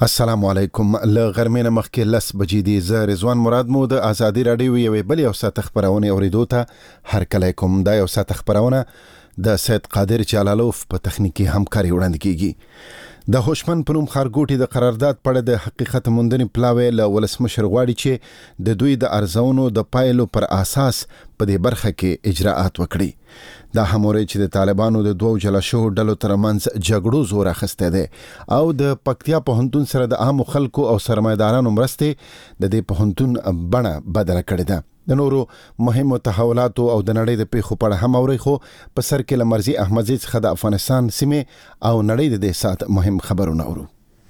السلام علیکم. له غرمې نه مخکې 10 بجې دي. زه رضوان مراد مو د آزادي رادیو یوې بلې او ساعت خبرونه اوریدو ته هرکلی کوم. دا یو ساعت خبرونه د سید قادر جلالوف په تخنیکی همکاري وړاندې کیږي. د هوشمن په نوم خارګوټي د قرارداد په اړه د حقیقت موندنې پلاوی له ولسمشر غواړي چې د دوی د ارزونو د پایلو پر اساس په دې برخه کې اجراءات وکړي. دا هموري چې د طالبانو د دوو جلاشو ډلو ترمنځ جګړو زور اخسته ده او د پکتیا پوهنتون سره د عام خلکو او سرمایدارانو مرسته د دې پوهنتون بڼه بدله کړې ده. د نورو مهمو تحولاتو او د نړۍ د پیښو په اړه هم اوري، خو په سر کې لمرزي احمدزي څخه د افغانستان سیمه او نړۍ د دې سات مهم خبرونه اورو.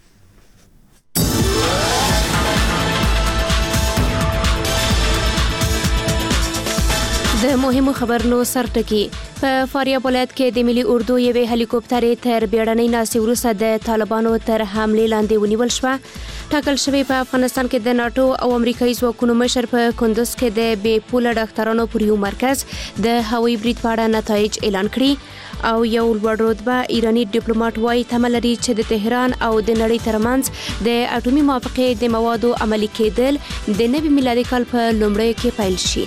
د مهمو خبرونو سرټکی په فاریاب ولایت کې د ملي اردو یوې هلیکوپټر تر بیړنۍ ناستې وروسته د طالبانو تر حملې لاندې ونیول شوه. ټاکل شوی په افغانستان کې د ناتو او امریکایي ځواکونو مشر په کندوز کې د بې پوله ډاکټرانو پر یو مرکز د هوایي برید په اړه نتایج اعلان کړي او یو لوړ رتبه ایرانی ډیپلوماټ وايي تمه لري چې د تهران او د نړۍ ترمنځ د اټومي موافقې د موادو عملي کېدل د نوي میلادي کال په لومړیو کې پیل شي.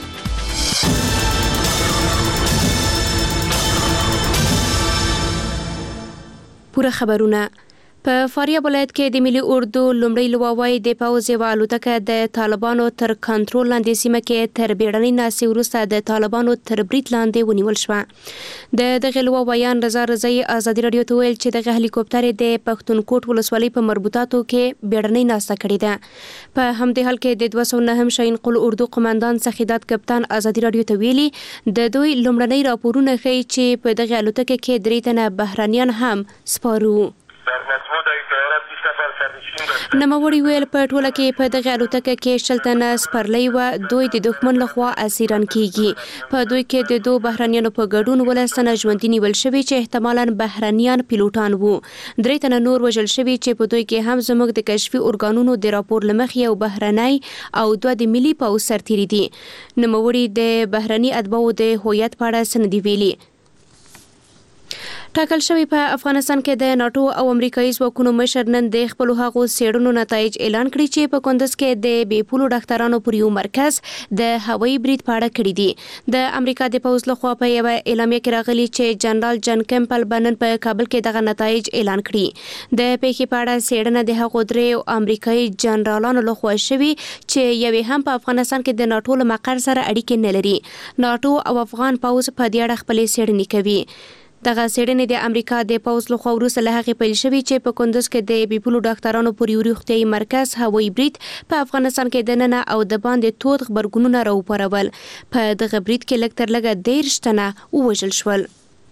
پوره خبرونه. په فاریاب ولایت کې د ملي اردو لومړی لواوی د پوځ یوه الوتکه د طالبانو تر کنټرول لاندې سیمه کې تر بیړنۍ ناستې وروسته د طالبانو تر برید لاندې ونیول شوه. د دغه لواویان رضا رضایي ازادي رادیو ته ویل چې دغه هلیکوپټر د پښتونکوټ ولسوالۍ په مربوطاتو کې بیړنۍ ناسته کړې ده. په همدې حال کې د 209 شاهین قل اردو قماندان سخیدات کپتان ازادي رادیو ته ویلي د دوی لومړنۍ راپورونه ښیي چې په دغه الوتکه کې 3 تنه بهرانيان هم سپارو. نوموړي ویل په ټوله کې په دغه الوتکه کې 40 تنه سپرلۍ و. دوی د دښمن لخوا اسیران کیږي. په دوی کې د 2 بهرانيانو په ګډون 12 تنه ژوندي نیول شوي چې احتمالاً بهرانيان پیلوټان وو. 3 تنه نور وژل شوي چې په دوی کې هم زموږ د کشفي ارګانونو د راپور لمخې یو بهرنی او 2 د ملي پوځ سرتیري دي. نوموړي د بهرني اتباعو د هویت په اړه سندې ویلي. ټاکل شوی په افغانستان کې د ناتو او امریکایي ځواکونو مشر نن د خپل هغو څېړنو نتایج اعلان کړي چې په کندوز کې د بې پولو ډاکټرانو پر یو مرکز د هوایي برید په اړه کړي دي. د امریکا د پوځ لخوا په یوه اعلامیه کې راغلي چې جنرال جن کیمپل بنن په کابل کې دغه نتایج اعلان کړي. د پیښې په اړه څېړنه د هغو 3 امریکایي جنرالانو لخوا شوي چې یوې هم په افغانستان کې د ناتو له مقر سره اړیکې نه لري. ناتو او افغان پوځ په دې اړه خپلې څېړنې کوي. دغه څېړنې د امریکا د پوځ لخوا وروسته له هغې پیل شوي چې په کندوز کې د بې پولو ډاکټرانو پر یو روغتیایي مرکز هوایي برید په افغانستان کې دننه او د باندې تود غبرګونونه راوپارول. په دغه برید کې لږ تر لږه 13 تنه ووژل شول.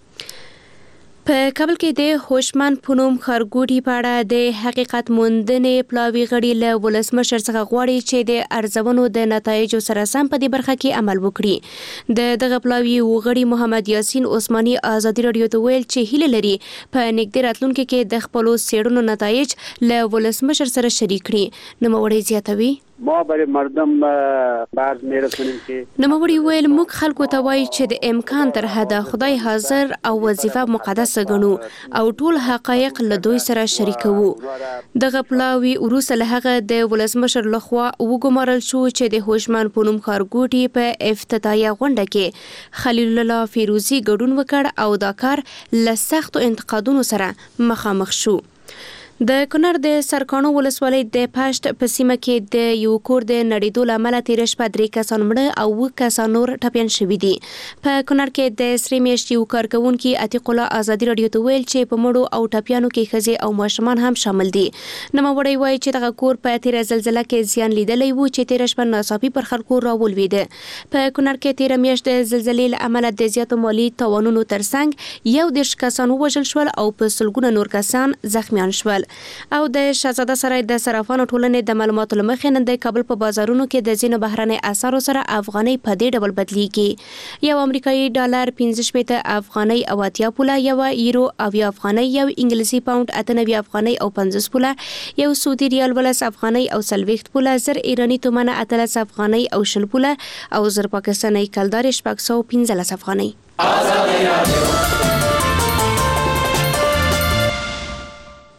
په کابل کې د هوشمن په نوم خارګوټي په اړه د حقیقت موندنې پلاوي غړي له ولسمشر څخه غواړي چې د ارزونو د نتایجو سره سم په دې برخه کې عمل وکړي. د دغه پلاوي وغړي محمد یاسین عثماني ازادي رادیو ته ویل چې هیله لري په نږدې راتلونکي کې د خپلو څېړنو نتایج له ولسمشر سره شریک کړي. نوموړی زیاتوي ما برای مردم باز میرسونیم که نوموړي ویل موږ خلکو ته وایو چې د امکان تر حده خدای حاضر او وظیفه مقدسه ګڼو او ټول حقایق له دوی سره شریکوو. دغه پلاوي وروسته له هغه د ولسمشر لخوا وګمارل شو چې د هوشمن په نوم خارګوټي په افتتاحیه غونډه کې خلیل الله فیروزي ګډون وکړ او دا کار له سختو انتقادونو سره مخامخ شو. د کونړ د سرکانو ولسوالۍ د پشت په سیمه کې د یو کور د نړېدو له امله تېره شپه 3 کسان مړه او 7 کسان نور ټپیان شوي دي. په کونړ کې د سرې میاشتې یو کارکوونکي عتیق الله ازادي رادیو ته ویل چې په مړو او ټپیانو کې ښځې او ماشومان هم شامل دي. نوموړی وایي چې دغه کور په تېره زلزله کې زیان لیدلی و چې تېره شپه ناڅاپي پر خلکو راولوېده. په کونړ کې تېره میاشت د زلزلې له امله د زیاتو مالي تاوانونو ترڅنګ 11 کسان ووژل شول او په سلګونه نور کسان زخمیان شول. او د شهزاده سرای د صرافانو ټولنې د معلوماتو له مخې نن د کابل په بازارونو کې د ځینو بهرنۍ اسعارو سره افغانۍ په دې ډول بدلیږي. یو امریکایي ډالر 15 افغانۍ او 80 پوله، یو یورو 80 افغانۍ، یو انګلیسي پاوند 98 افغانۍ او 50 پوله، یو سعودي ریال 12 افغانۍ او 40 پوله، 1000 ایرانی تومنه 18 افغانۍ او 20 پوله او 1000 پاکستاني کلدار 615 افغانۍ.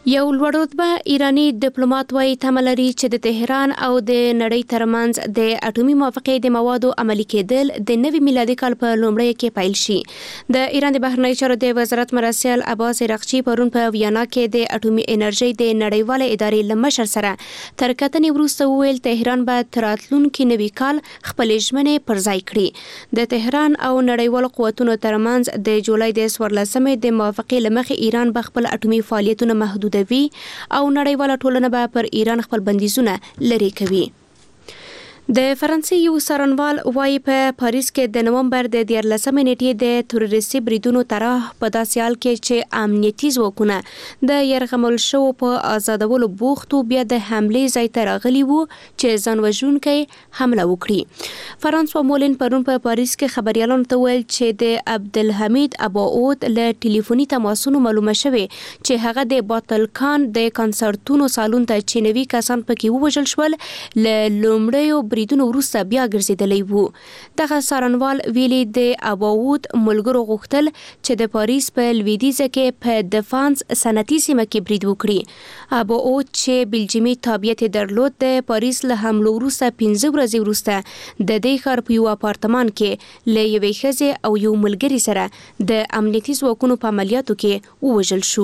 یو لوړ رتبه ایرانی ډیپلوماټ وايي تملري چې د تهران او د نړۍ ترمنځ د اټومي موافقې د موادو عملي کېدل د نوي میلادي کال په لومړۍ کې پیل شي. د ایران د بهرنی چارو د وزارت مرسل عباس عراقچی پرون په ویانا کې د اټومي انرژي د نړیوالې ادارې لمشر سره تر کتنې وروسته ویل تهران به تر راتلونکي نوي کال خپل ژمنې پر ځای کړي. د تهران او نړیوال قوتونو ترمنځ د جولای د 14مې د موافقې لمخې ایران به خپل اټومي فعالیتونه محدود او نړیواله ټولنه به پر ایران خپل بندیزونه لري کوي. د فرانسې یو څارنوال وايي په پاریس کې د نومبر د 14مې نیټې د تروریستي بریدونو طرح په داسې حال کې چې امنیتي ځواکونه د یرغمل شو په آزادولو بوختو بیا د حملې ځای ته راغلي وو چې ځان وژونکي حمله وکړي. فرانسوا مولین پرون په پاریس کې خبريالانو ته ویل چې د عبدالحمید اباود له ټلیفوني تماسونو معلومه شوه چې هغه د باطل خان د کنسرتونو سالون ته چینوي کسان پکې ووژل شول له لومړیو بریدونو وروسته بیا ګرځیدلی وو. دغه څارنوال ویلي د اباود ملګرو غوښتل چې د پاریس په لویدیځه کې په دفانس صنعتي سیمه کې برید وکړي. اباود چې بلجیمي تابعیت درلود د پاریس له حملو وروسته 15 ورځې وروسته د دې ښار په یو اپارتمان کې له یوې ښځې او یو ملګري سره د امنیتي ځواکونو په عملیاتو کې ووژل شو.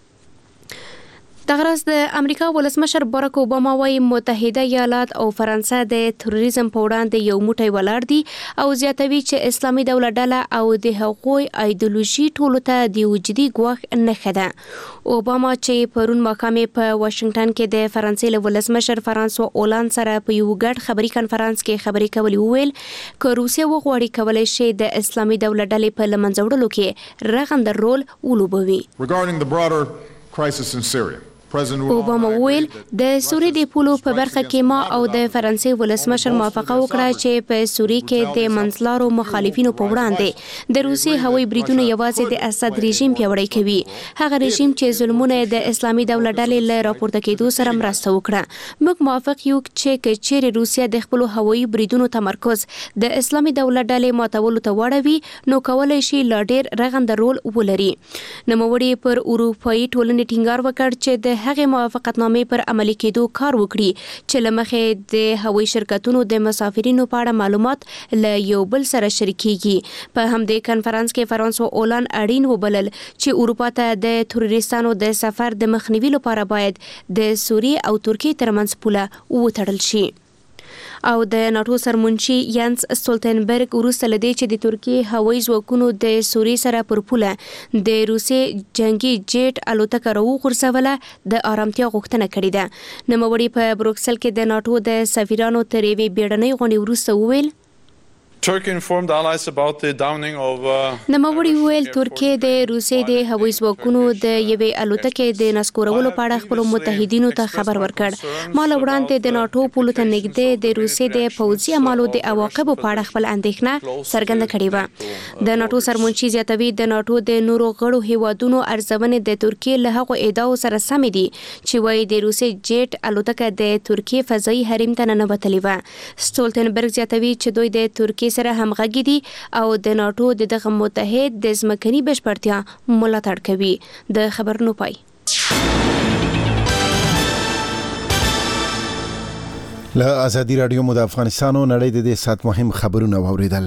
دغه ورځ د امریکا ولسمشر باراک اوباما وايي متحده ایالات او فرانسه د تروریزم په وړاندې یو موټی ولاړ دي او زیاتوي چې اسلامي دولت ډله او د هغوی ایدئولوژي ټولو ته د وجودي ګواښ نښه ده. اوباما چې پرون ماښام په واشنگټن کې د فرانسې له ولسمشر فرانسوا اولاند سره په یو ګډ خبري کانفرنس کې خبرې کولې وویل که روسیه وغواړي کولی شي د اسلامي دولت ډلې په له منځه وړلو کې رغنده رول ولوبوي. Regarding the broader crisis in Syria, اوباما ویل د سوریې د پولو په برخه کې ما او د فرانسې ولسمشر موافقه وکړه چې په سوریې کې د منځلارو مخالفینو په وړاندې د روسي هوایي بریدونو یوازې د اسد رژیم پیاوړی کوي. هغه رژیم چې ظلمونه د اسلامي دولت ډلې له راپورته کېدو سره مرسته وکړه. موږ موافق یو چې کچېرې روسیا د خپل هوایي بریدونو تمرکز د اسلامي دولت ډلې ماتولو ته واړوي نو کولای شي لا ډېر رغنده رول ولري. نوموړي پر اروپایي ټولنې ټینګار وکړ چې د هغه موافقتنامې پر عملي کېدو کار وکړي چې لمخې د هوایي شرکتونو د مسافرینو په اړه معلومات له یو بل سره شریکيږي. په همدې کانفرنس کې فرانسوا اولاند اړین وبلل چې اروپا ته د تروریستانو د سفر د مخنیوي لپاره باید د سوریې او ترکیې ترمنځ پوله وتړل شي. او د ناتو سرمنشي ینس استولتنبرګ وروسته لدی چې د ترکیې هوایي ځواکونو د سوریې سره پر پوله د روسي جنگي جیټ الوتکه راوغورځوله د آرامتیا غوښتنه کړې ده. نوموړي په بروکسل کې د ناتو د سفیرانو تر یوې بیړنۍ غونډې وروسته وویل نوموړي ویل ترکیه د روسیې د هوایي ځواکونو د یوې الوتکې د نسکورولو په اړه خپل متحدینو ته خبر ورکړ. ما له وړاندې د ناتو پولو ته نږدې د روسیې د پوځي عملو د عواقبو په اړه خپل اندېښنه څرګنده کړې وه. د ناتو سرمنشي زیاتوي د ناتو د نورو غړو هیوادونو ارزونې د ترکیې له هغو ادعاو سره سمې دي چې وایي د روسي جیټ الوتکه د ترکیې فضایي حریم ته ننوتلې وه. سټولتنبرګ زیاتوي چې دوی د ترکیې سره همغږي دي او د ناتو دغه متحد د ځمکني بشپړتیا ملاتړ کوي. د خبرونو پای. له ازادي رادیو مو د افغانستان او نړۍ د دې سات مهم خبرونه واوریدل.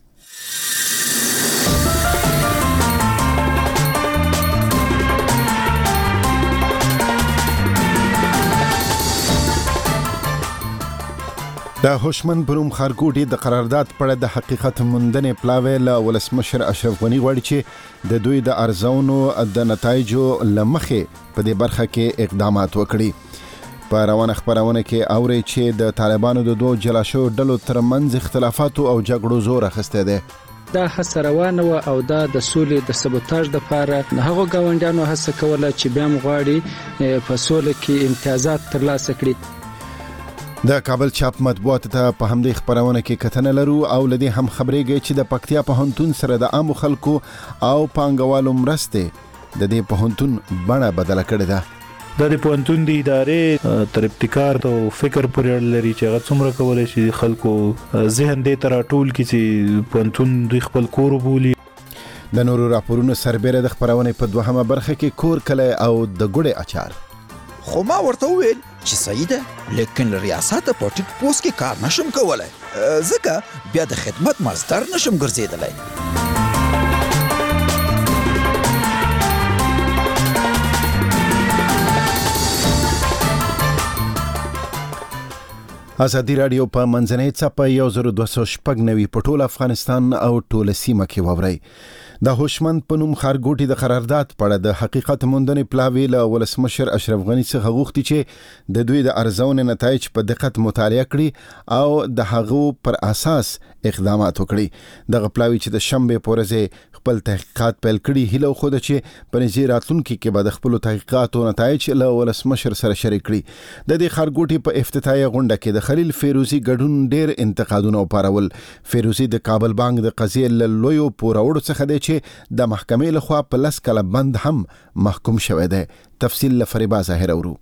د هوشمن بروم خارګوټي د قرارداد پر د حقیقت موندنې پلاوی له ولسمشر اشرف غنی غواړي چې د دوی د ارزونو د نتایجو لمخې په دې برخه کې اقدامات وکړي. په روانه خبرونه کې اوري چې د طالبانو د دوه جلاشو ډلو ترمنځ اختلافات او جګړو زور اخیسته ده. دا هڅه روانه و او دا د سولې د سبوتاژ لپاره هغه گاونډیانو هڅه کوله چې بیا مغواړي په سولې کې امتیازات ترلاسه کړي. د کابل چاپ مطبوعات ته په همدې خبرونه کې کتنه لرو او لدی هم خبرېږي چې د پکتیا پوهنتون سره د عام خلکو او پانګوالو مرسته د دې پوهنتون بڼه بدله کړې ده. د پوهنتون د ادارې تر ابتکار او فکر پورې لري چې هغه څومره کولای شي خلکو ذهن دې تر ټول کې چې پوهنتون دوی خپل کور بولي. د نورو راپورونو سربېره د خبرونه په دوهمه برخه کې کور کله او د ګوړې اچار. خو ما ورته وویل چې صحیح ده، لیکن ریاست په ټیټ پوست کې کار نشم کولی، ځکه بیا د خدمت مصدر نشم ګرځېدلی. ازادي راډیو په منځنۍ څپه 1296 په ټول افغانستان او ټول سیمه کې واوري. د هوشمند په نوم خارګوټي د قرارداد په اړه د حقیقت موندنې پلاوی له ولسمشر اشرف غنی څخه غوښتي چې د دوی د ارزونې نتایج په دقت مطالعه کړي او د هغو پر اساس اقدامات وکړي. دغه پلاوی چې د شنبه په ورځ خپل تحقیقات پیل کړي هیله خو د چې په نږدې راتلونکي کې به د خپل تحقیقاتو نتایج له ولسمشر سره شریک کړي. د دې خارګوټي په افتتاحي غونډه کې د خلیل فیروزی ګډون ډېر انتقادونه وپارول. فیروزی د کابل بانک د قضیې له لویو پوروړو څخه دی چې د محکمې لخوا په 10 کاله بند هم محکوم شوی دی. تفصیل له فریبا ظاهر اورو.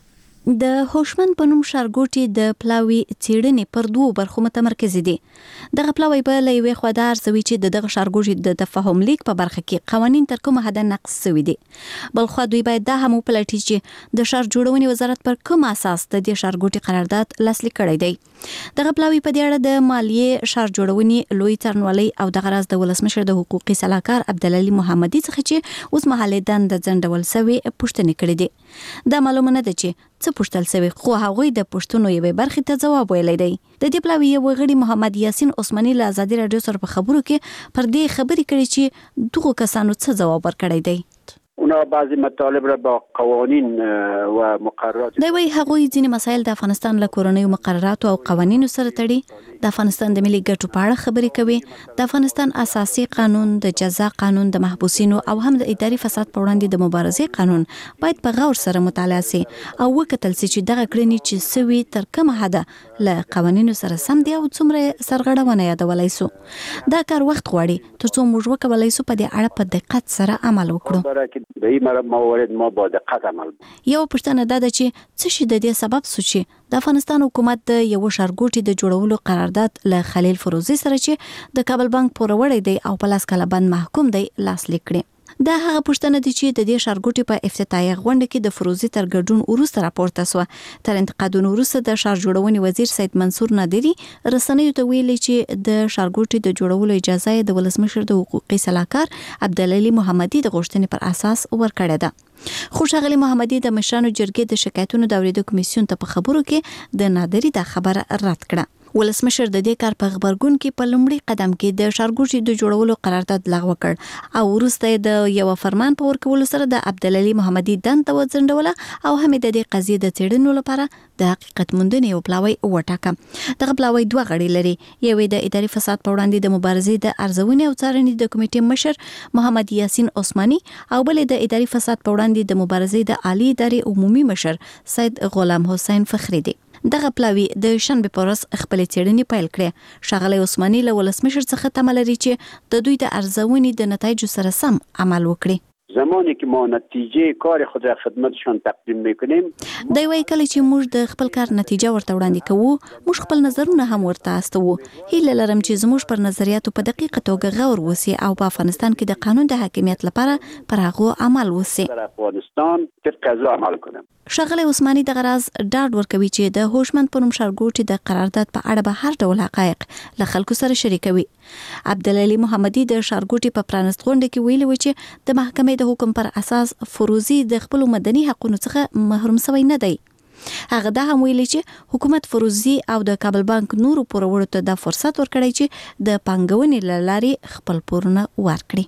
د هوشمند په نوم ښارګوټي د پلاوی څېړنې پر دوو برخو متمرکز دي. دغه پلاوی په لوي خو د ارزوي چې دغه ښارګوټي د تفاهم لیک په برخه کې قوانين تر کومه حد نقض شوی دي. بل خو دوی باید دا هم وپلټي چې د ښار جوړونې وزارت پر کوم اساس د دې ښارګوټي قرارداد لاسلیک کړی دی. دغه پلاوی په دې اړه د مالیې ښار جوړونې لوی څارنوالۍ او د غراز د ولسمشر د حقوقي صلاحکار عبدالعلی محمدي څخه چې اوس مهاله دند ځندول سوي پوښتنه کړې دي. دا معلومه نه ده چې څه پوښتل سوي، خو هغوی د پوښتنو یوې برخې ته ځواب ویلی دی. د دې پلاوي یو غړي محمد یاسین عثماني له ازادي راډیو سره په خبرو کې پر دې خبرې کړې چې دغه کسانو څه ځواب ورکړی دی. اونا بعضی مطالب را با قوانین و مقررات دی وی هغوی ځینې مسایل د افغانستان له کورنیو مقرراتو او قوانینو سره تړي. د افغانستان د ملي ګټو په اړه خبرې کوي. د افغانستان اساسي قانون، د جزا قانون، د محبوسینو او هم د اداري فساد په وړاندې د مبارزې قانون باید په غور سره مطالعه سي او وکتل سي چې دغه کړنې چې سوي تر کومه حد له قوانینو سره سم دي او څومره سرغړونه یادولای سو. دا کار وخت غواړي ترڅو موږ وکولای سو په دې اړه په دقت سره عمل وکړو. به این موارد ما با دقت عمل یو پښتنه دا ده چې څه شي د دې سبب سو چې د افغانستان حکومت د یو ښارګوټي د جوړولو قرارداد له خلیل فیروزی سره چې د کابل بانک پوروړی دی او په 10 کاله بند محکوم دی لاسلیک کړي. دا هغه پښتنه دي چې د دې ښارګوټي په افتتاحي غونډه کې د فیروزی تر ګډون وروسته راپورته سو. تر انتقادونو وروسته د ښار جوړونې وزیر سید منصور نادری رسنیو ته ویلي چې د ښارګوټي د جوړولو اجازه د ولسمشر د حقوقي صلاحکار عبدالعلی محمدي د غوښتنې پر اساس ورکړه ده. خو ښاغلي محمدي د مشرانو جرګې د شکایتونو د اوریدو کمیسیون ته په خبرو کې د نادری د خبره رد کړه. ولسمشر د دې کار په خبرګون کې په لومړي قدم کې د ښارګوټي د جوړولو قرارداد لغوه کړ او وروسته د یو فرمان په ورکولو سره د عبدالعلی محمدي دند ته وځنډوله او هم د دې قضیې د څېړنو لپاره د حقیقت موندنې یو پلاوی وټاکه. دغه پلاوی دوه غړي لري. یوې د اداري فساد په وړاندې د مبارزې د ارزونې او څارنې د کمیټې مشر محمد یاسین عثماني او بلې د اداري فساد په وړاندې د مبارزې د عالی ادارې عمومي مشر سید غلام حسین فخری دی. دغه پلاوی د شنبه پر ورځ خپل څېړنې پیل کړې. ښاغلی عثماني له ولسمشر څخه تمه لري چې د دوی د ارزونې د نتایجو سره سم عمل وکړي. زمانی که ما نتیجه کار خود را خدمتشان تقدیم میکنیم دی وایي کله چې موږ د خپل کار نتیجه ورته وړاندې کوو موږ خپل نظرونه هم ورته استوو. هیله لرم چې زموږ پر نظریاتو په دقیقه توګه غور وسی او په افغانستان کې د قانون د حاکمیت لپاره پر هغه عمل وسی. افغانستان طبق قانون عمل کنیم. ښاغلی عثماني د غراز ډاډ ورکوي چې د هوشمند په نوم ښارګوټي د قرارداد په اړه به هر ډول حقایق له خلکو سره شریکوي. عبدالعلی محمدي د ښارګوټي په پرانست غونډه کې ویلي و چې د محکمې د حکم پر اساس فیروزی د خپل مدني حقوقو څخه محروم شوی نه دی. هغه دا هم ویلي چې حکومت فیروزی او د کابل بانک نورو پوروړو ته د فرصت ورکړی چې د پانګونې له لارې خپل پورونه ورکړي.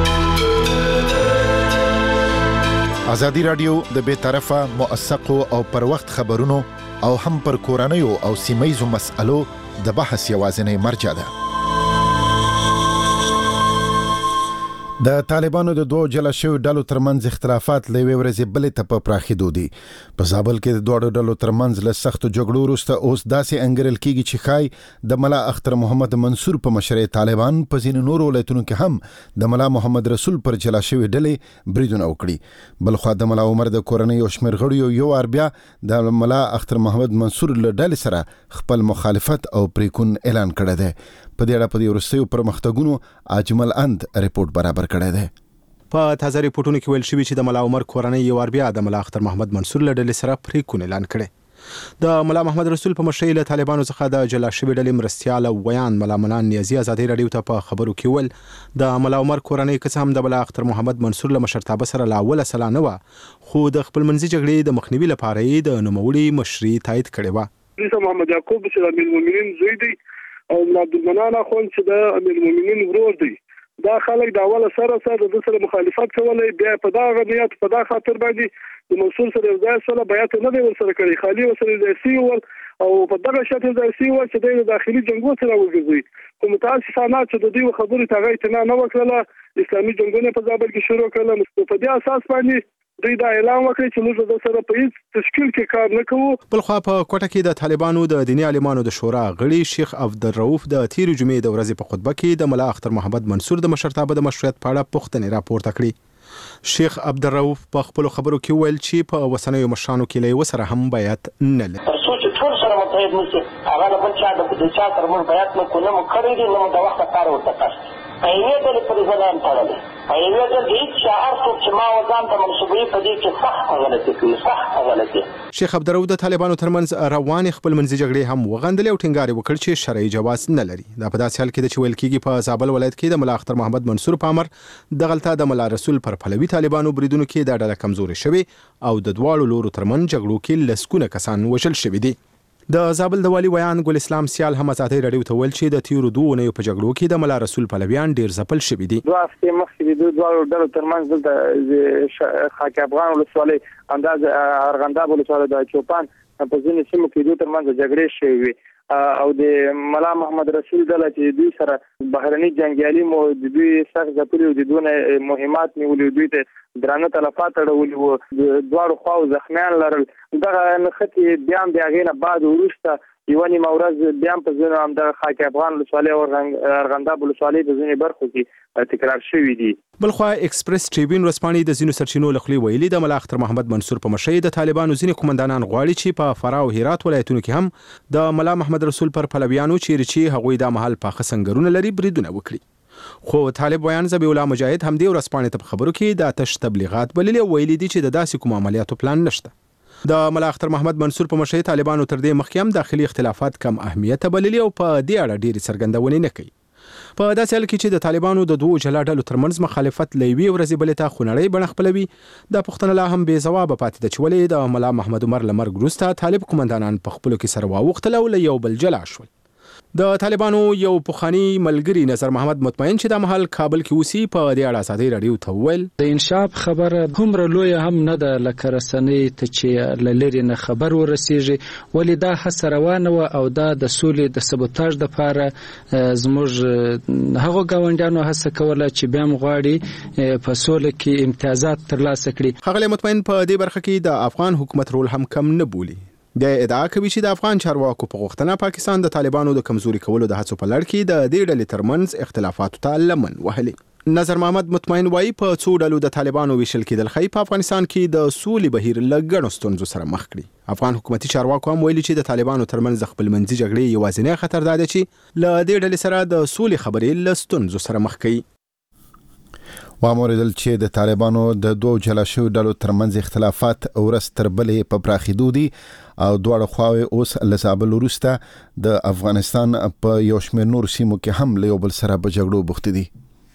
ازادي راډیو د بې طرفه موثقو او پر وخت خبرونو او هم پر کورنیو او سیمایزو مسألو د بحث یوازینی مرجع ده. د طالبانو د دوه جلا شویو ډلو ترمنځ اختلافات له یوې ورځې بلې ته په پراخېدو دي. په زابل کې د دواړو ډلو ترمنځ له سختو جګړو وروسته اوس داسې انګیرل کېږي چې ښایي د ملا اختر محمد منصور په مشرۍ طالبان په ځینو نورو ولایتونو کې هم د ملا محمد رسول پر جلا شوي ډلې بریدونه وکړي. بلخوا د ملا عمر د کورنۍ یو شمېر غړیو یو وار بیا د ملا اختر محمد منصور له ډلې سره خپل مخالفت او پریکون اعلان کړی دی. په دې اړه په دې وروستیو پرمختګونو اجمل اند ریپورت برابر کړی دی. په تازه ریپورتونو کې ویل شوی چې د ملا عمر کورنۍ یو ور بیا د ملا اختر محمد منصور له ډلې سره پریکون اعلان کړي. د ملا محمد رسول په مشرۍ له طالبانو څخه د جلا شوی ډلې مرستیال ویان ملا منان نیازي ازادي راډیو ته په خبرو کې ول د ملا عمر کورنۍ قسم د ملا اختر محمد منصور له مشرتابه سره لا اوله سلا نه و، خو د خپل منځي جګړې د مخنیوي لپاره یې د نوموړي مشري تایید کړې و. عیسی محمد یعقوب چې د امیر المؤمنین زوی دی او عبدالمنان اخوند چې د امیر المؤمنین ورور دی، دا خلک د اوله سره د سره مخالفت کولای، بیا په دغه نیت په دغه خاطر باندې د منصور سره یو ځای سره بیعت نه دی ورسره کړی، خالي ورسره ځای سی او په دغه شکل ځای سی چې د داخلي جنگو سره وګرځي. کوم متاسفانه چې د دې خبرې ته غیته نه وکړه، اسلامي جنگونه په زابل کې شروع کړل، په دې اساس باندې دوی دا اعلان وکړ چې موږ د سره په هیڅ تشکیل کې کار نه کوو. بل خو په کوټه کې د طالبانو د دیني عالمانو د شورا غړي شیخ عبدالرؤف د تیر جمعې د ورځې په خطبه کې د ملا اختر محمد منصور د مشرتابه د مشروعیت په اړه پوښتنې راپورته کړې. شیخ عبدالرؤف په خپل خبرو کې ویل چې په وسنیو مشرانو کې له وسره هم بیعت نه لري. ترڅو چې ټول سره متحد نشي، هغه د بل چا د چا سره مونږ بیعت نه کوو، نه مو کړی دی، نه مو د وخت کار ورته کړی. په یوې ډلې پورې ځان تړلی، په یوې ډلې هېڅ چا هر څوک چې ما وځان ته منسوبوي په دې کې سخته غلطي کوي، سخته غلطي. شیخ عبدالرؤف د طالبانو ترمنځ روانې خپل منځي جګړې هم وغندلې او ټینګار وکړ چې شرعي جواز نه لري. دا په داسې حال کې ده چې ویل کېږي په زابل ولایت کې د ملا اختر محمد منصور په امر دغلته د ملا رسول پر پلوي طالبانو بریدونو کې دا ډله کمزوري شوې او د دواړو لورو ترمنځ جګړو کې لسګونه کسان وژل شوي دي. د زابل د والي ویان ګل اسلام سیال هم ازادي راډیو ته ویل چې د تیرو دوه اونیو په جګړو کې د ملا رسول پلویان ډیر ځپل شوي دي. دوه هفتې مخکې د دوه ډلو ترمنځ د خاک افغان ولسوالۍ انداز ارغنداب ولسوالۍ د چوپان په ځینې سیمو کې دوی ترمنځ جګړې شوې وي او د ملا محمد رسول ډله چې دوی سره بهرني جنګیالي مو د دوی سخت ځپلي او د دونه مهمات نیولي، دوی ته درانه تلفات اړولي وو، دواړو خواو زخمیان لرل. دغه نښتې بیا هم د هغې نه بعد وروسته یوه نیمه ورځ بیا هم په ځینو همدغه خاک افغان ولسوالۍ او ارغنداب ولسوالۍ په ځینې برخو کې تکرار شوي دي. بلخوا اکسپریس ټریبیون ورځپاڼې د ځینو سرچینو له خولې ویلي د ملا اختر محمد منصور په مشرۍ د طالبانو ځینې قومندانان غواړي چې په فراه او هرات ولایتونو کې هم د ملا محمد رسول پر پلویانو چیرې چې هغوی دا مهال پاخه سنگرونه لري بریدونه وکړي. خو طالب ویان ذبیح الله مجاهد هم دې ورځپاڼې ته په خبرو کې د آتش تبلیغات بللي او ویلي دي چې د داسې کوم عملیاتو پلان نشته. د ملا اختر محمد منصور په مشرۍ طالبانو تر دې مخکې هم داخلي اختلافات کم اهمیت بللي او په دې اړه ډېرې څرګندونې نه کوي. په داسې حال کې چې د طالبانو د دوه جلا ډلو ترمنځ مخالفت له یوې ورځې بلې ته خونړۍ بڼه خپلوي، دا پوښتنه لا هم بې ځوابه پاتې ده چې ولې د ملا محمد عمر له مرګ وروسته طالب قومندانان په خپلو کې سره واوښتل او له یو بل جلا شول. د طالبانو یو پخوانی ملګری نظر محمد مطمئن چې د مهال کابل کې اوسي په دې اړه ازادي راډیو ته وویل د انشاف خبره هومره لوی هم نه ده لکه رسنۍ ته چې لری نه خبر ورسیږي، ولی دا هڅه روانه و او دا د سولې د سبوتاژ لپاره زموږ هغه گاونډیانو هڅه کوله چې بیا مغواړي په سولې کې امتیازات ترلاسه کړي. هغه مطمئن په دې برخه کې د افغان حکومت رول هم کم نه بولي. بیا ادعا کوي چې د افغان چارواکو په غوښتنه پاکستان د طالبانو د کمزوري کولو د هڅو په لړ کې د دې ډلې ترمنځ اختلافاتو ته لمن وهلي. نظر محمد مطمئن وایي په څو ډلو د طالبانو ویشل کېدل ښایي په افغانستان کې د سولې بهیر له ګڼو ستونزو سره مخ کړي. افغان حکومتي چارواکو هم ویلي چې د طالبانو ترمنځ د خپل منځي جګړې یوازینی خطر دا دی چې له دې ډلې سره د سولې خبرې له ستونزو سره مخ کوي. واموریدل چې د طالبانو د دوه جلا شویو ډلو ترمنځ اختلافات ورځ تر بلې په پراخېدو دي او دواړه خواوې اوس له زابل وروسته د افغانستان په یو شمېر نور سیمو کې هم له یو بل سره په جګړو بوختې دي.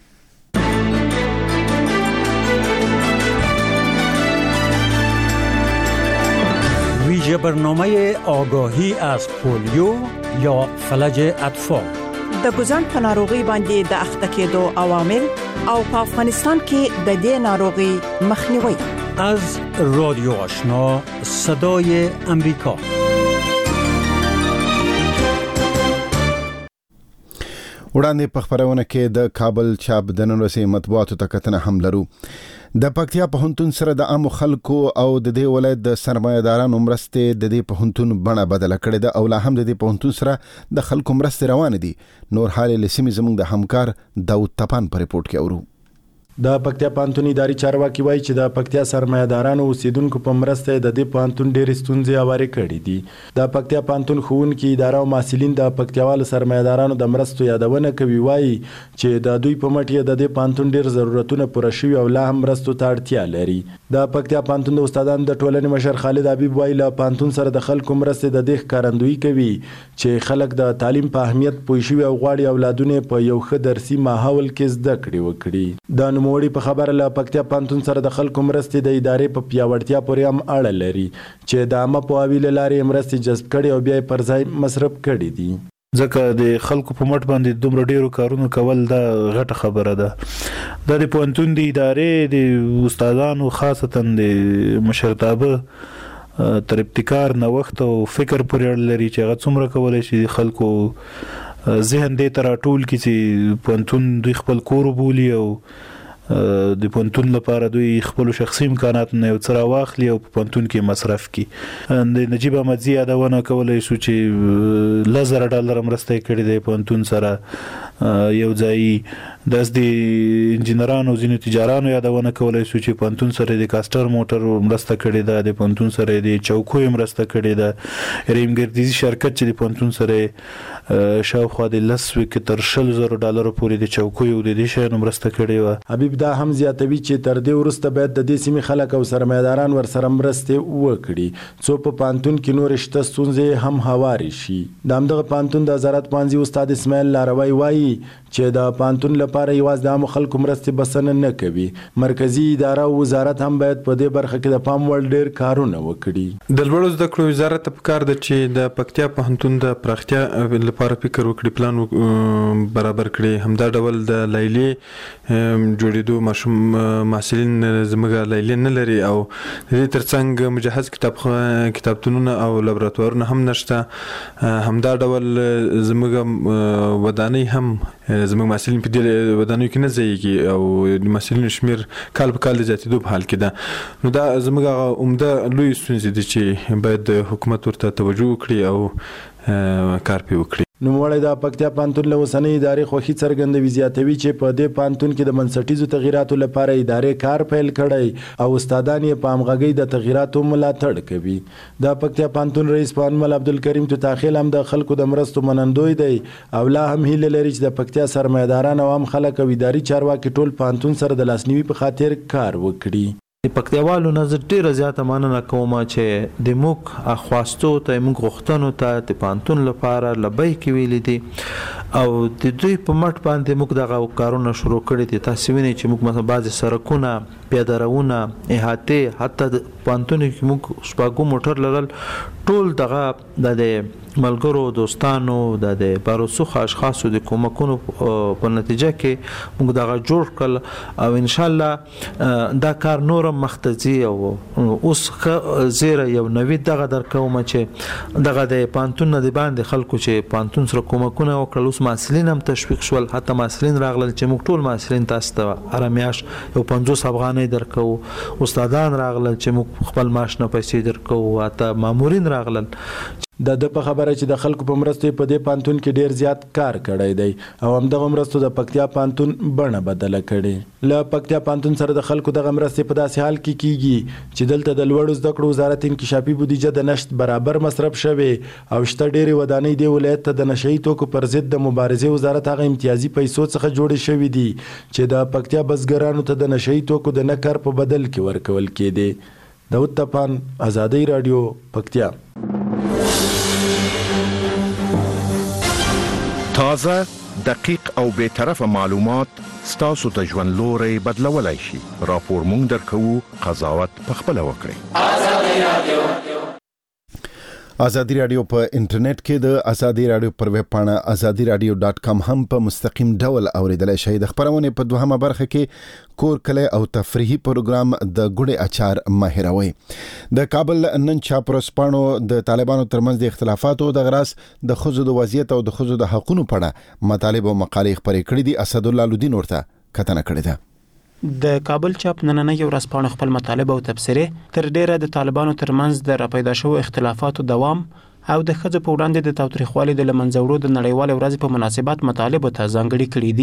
ویژه برنامه آگاهی از پولیو یا فلج اطفال د ګوزن په ناروغي باندې د اخته کېدو عوامل او په افغانستان کې د دې ناروغي مخنیوي. از رادیو آشنا صدای امریکا. وړاندې په خبرونه کې د کابل چاپ د نن ورځې مطبوعاتو ته کتنه هم لرو. د پکتیا پوهنتون سره د عامو خلکو او د دې ولایت د سرمایه‌دارانو مرستې د دې پوهنتون بڼه بدله کړې ده او لا هم د دې پوهنتون سره د خلکو مرستې روانې دي. نور حال له سیمې زموږ د همکار داود تپان په ریپورت کې اورو. د پکتیا پوهنتون اداري چارواکي وایي چې د پکتیا سرمایه‌دارانو اوسیدونکو په مرسته د دې پوهنتون ډېرې ستونزې هوارې کړې دي. د پکتیا پوهنتون ښوونکي اداره او محصلین د پکتیاوالو سرمایه‌دارانو د مرستو یادونه کوي. وایي چې د دوی په مټ یې د دې پوهنتون ډېر ضرورتونه پوره شوي او لا هم مرستو ته اړتیا لري. د پکتیا پوهنتون د استادانو د ټولنې مشر خالد حبیب وایي له پوهنتون سره د خلکو مرستې د دې ښکارندویي کوي چې خلک د تعلیم په اهمیت پوه شوي او غواړي اولادونه په یو ښه درسي ماحول کې زده کړې وکړي. د نوموړي په خبره له پکتیا پوهنتون سره د خلکو مرستې د ادارې په پیاوړتیا پورې هم اړه لري چې د عامه پوهاوي له لارې مرستې جذب کړي او بیا یې پر ځای مصرف کړي دي. ځکه د خلکو په مټ باندې دومره ډیرو کارونه کول دا غټه خبره ده. د پوهنتون د ادارې د استادانو خاصتا د مشرتابه تر ابتکار نوښت او فکر پورې اړه لري چې هغه څومره کولی شي د خلکو ذهن دې ته راټول کړي چې پوهنتون دوی خپل کور وبولي او د پوهنتون لپاره دوی خپل شخصي امکانات نه یو څه راواخلي او په پوهنتون کې مصرف کړي. د نجیب احمدزي یادونه کولی شو چې $10,000 مرسته کړې ده پوهنتون سره یو ځای. داس د انجینرانو ځینو تجارانو یادونه کولی شو چې پوهنتون سره د کاستر موټر مرسته کړې ده، د پوهنتون سره د چوکیو مرسته کړې ده. ریم شرکت چې د پوهنتون سره شاوخوا د $10,000 تر $10,000 پورې د چوکیو د دې شیانو مرسته کړې وه. حبیب دا هم زیاتوي چې تر دې وروسته باید د دې سیمې خلک او سرمایه‌داران ورسره مرستې وکړي څو په پوهنتون کې نور شته ستونزې هم هوارې شي. د همدغه پوهنتون د وزارت پوهنځي استاد اسماعیل لاروی وایي چې د پوهنتون لپاره یوازې د عامو خلکو مرستې بسنه نه کوي. مرکزي اداره او وزارت هم باید په دې برخه کې د پام وړ ډېر کارونه وکړي. د لوړو زده کړو وزارت ته پکار ده چې د پکتیا پوهنتون د پراختیا لپاره فکر وکړي، پلان برابر کړي. همدا ډول د لیلې جوړېدو محصلین زموږ لیلې نه لري او د دې ترڅنګ مجهز کتابتونونه او لابراتوارونه هم نشته. همدا ډول زموږ ودانۍ هم زموږ محصلین په دې ودانیو کې نه ځایږي او د محصلینو شمیر کال په کال د زیاتېدو په حال کې ده. نو دا زموږ عمده لوی ستونزې دي چې باید حکومت ورته توجه وکړي او کار پرې وکړي. نوموړی د پکتیا پوهنتون له اوسنۍ ادارې خوښي څرګندوي. زیاتوي چې په دې پوهنتون کې د بنسټیزو تغییراتو لپاره ادارې کار پیل کړی او استادان یې په همغږۍ د تغییراتو ملاتړ کوي. د پکتیا پوهنتون رئیس پوهنمل عبدالکریم توتاخیل هم د خلکو د مرستو منندوی دی او لا هم هیله لري چې د پکتیا سرمایه‌داران او عام خلک او اداري چارواکي ټول پوهنتون سره د لاسنیوي په خاطر کار وکړي. د پکتیاوالو نظر ډیره زیاته مننه کوم چې د موږ اخواستو ته موږ غوښتنو ته د پوهنتون لپاره لبیک ویلي دي او د دوی په مټ باندې موږ دغه کارونه شروع کړي دي. تاسو وینئ چې موږ مثلا بعضې سړکونه، پیادهروونه، احاطې، حتی د پوهنتون کې موږ شپږ موټر لرل. ټول دغه د ملګرو دوستانو د باروسوخ اشخاصو د کومکونو په نتیجه کې موږ دغه جوړ کړل او ان شاء الله دا کار نور مخته او اوس زیره یو نوې دغه درکوم چې دغه د پوهنتون نه د باندې خلکو چې پوهنتون سره کومکونه وکړل اوس محصلین هم تشویق شول. حتی محصلین راغلل چې موږ ټول محصلین تاسو ته ارمیاش یو 50 افغانۍ درکو. استادان راغلل چې موږ خپل معاش نه پیسې درکو. حتی مامورین راغلل. د په خبره چې د خلکو په مرستو په دې پوهنتون کې ډیر زیات کار کړی دی او همدغه مرستو د پکتیا پوهنتون بڼه بدله کړې. له پکتیا پوهنتون سره د خلکو دغه مرستې په داسې حال کې کیږي چې دلته د لوړو زده کړو وزارت انکشافي بودیجه د نشت برابر مصرف شوی او شته ډېرې ودانۍ د ولایت ته د نشهیي توکو پر ضد د مبارزې وزارت هغه امتیازي پیسو څخه جوړې شوي دي چې د پکتیا بزګرانو ته د نشهیي توکو د نکر په بدل کې ورکول کېدي. داود طپان، آزادۍ رادیو، پکتیا. تازه، دقیق او بے طرفه معلومات ستاسو د ژوند لوري بدلولای شي. راپور مونږ درکوو، قضاوت پخپله وکړئ. آزادی رادیو په انټرنیټ کې د آزادی رادیو پر ویب پاڼه azadiradio.com هم په مستقیم ډول اوریدلای شئ. د خبرونه په دوهمه برخه کې کور کله او تفریحي پروګرام د ګوډې اچار ماهروي. د کابل نن چاپرسپانو د طالبانو ترمنځ د اختلافاتو د غراس د خزو د وضعیت او د خزو د حقوقو په اړه مطالب او مقالې خبرې کړې دي. اسد الله لودین ورته کتنه کړې ده. د کابل چاپ نننۍ ورځپاڼه خپل مطالب او تبصرې تر ډیره د طالبانو ترمنځ د راپیدا شوو اختلافاتو دوام او د ښځو په وړاندې د تاوتریخوالي د له منځه وړو د نړیوالې ورځې په مناسبت مطالبو ته ځانګړي کړي دي.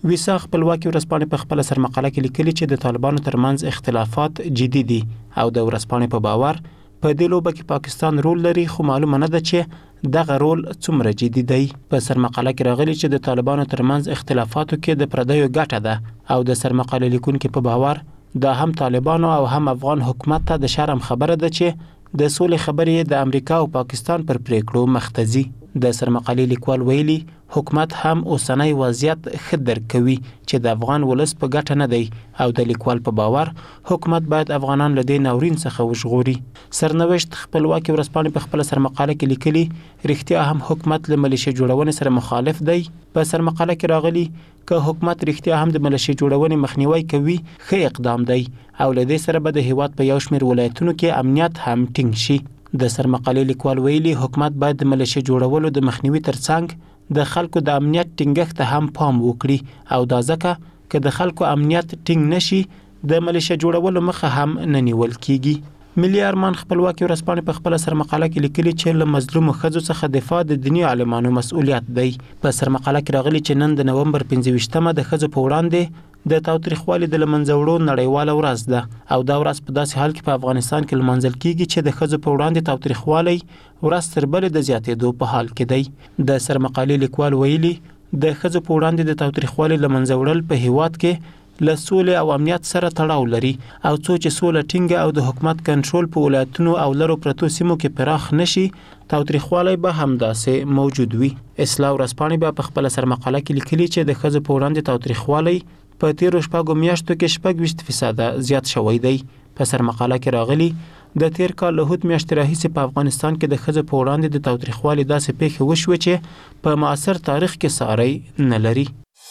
ویسا خپلواکي ورځپاڼې په خپل سرمقاله کې لیکلي چې د طالبانو ترمنځ اختلافات جدي دي او د ورځپاڼې په باور په دې لوبه کې پاکستان رول لري، خو معلومه نه ده چې دغه رول څومره جدي دی. په سرمقاله کې راغلي چې د طالبانو ترمنځ اختلافاتو کې د پردیو ګټه ده او د سرمقاله لیکونکو په باور دا هم طالبانو او هم افغان حکومت ته د شرم خبره ده چې د سولې خبرې د امریکا او پاکستان پر پریکړو مختزي. د سرمقالې لیکوال ویلي حکومت هم اوسنۍ وضعیت ښه درک کوي چې د افغان ولس په ګټه نه دی او د لیکوال په باور حکومت باید افغانان له دې ناورین څخه وژغوري. سرنوشت خپلواکي ورځپاڼې په خپل سرمقاله کې لیکلي رښتیا هم حکومت له ملیشه جوړونې سره مخالف دی. په سرمقاله کې راغلي که حکومت رښتیا هم د ملیشه جوړونې مخنیوي کوي ښه اقدام دی او له دې سره به د هیواد په یو شمېر ولایتونو کې امنیت هم ټینګ شي. د سرمقالې لیکوال ویلي حکومت باید د ملیشه جوړولو د مخنیوي ترڅنګ د خلکو د امنیت ټینګښت ته هم پام وکړي او دا ځکه که د خلکو امنیت ټینګ نشي د ملیشه جوړولو مخه هم نه نیول کیږي. ملي ارمان خپلواکي ورځپاڼې په خپل سرمقاله کې لیکلي چې له مظلومو ښځو څخه دفاع د دیني عالمانو مسؤلیت دی. په سرمقاله کې راغلي چې نن د نومبر 15مه د ښځو په وړاندې د تاوتریخوالي د لمنځه وړو نړیواله ورځ ده او دا ورځ په داسې حال کې په افغانستان کې لمانځل کیږي چې د ښځو په وړاندې تاوتریخوالی ورځ تر بلې د زیاتېدو په حال کې دی. د سرمقالې لیکوال ویلي د ښځو په وړاندې د تاوتریخوالي لمنځه وړل په هیواد کې له سولې او امنیت سره تړاو لري او څو چې سوله ټینګه او د حکومت کنټرول په ولایتونو او لرو پرتو سیمو کې پراخ نشي تاوتریخوالی به همداسې موجود وي. اصلاح ورځپاڼې به په خپل سرمقاله کې لیکلي چې د ښځو په وړاندې تاوتریخوالی په تیرو شپږو میاشتو کې 26% زیات شوی دی. په سرمقاله کې راغلي د تیر کال له هوت میاشتې راهیسې په افغانستان کې د ښځو په وړاندې د تاوتریخوالي داسې پیښې وشوې چې په معاصر تاریخ کې ساری نه لري.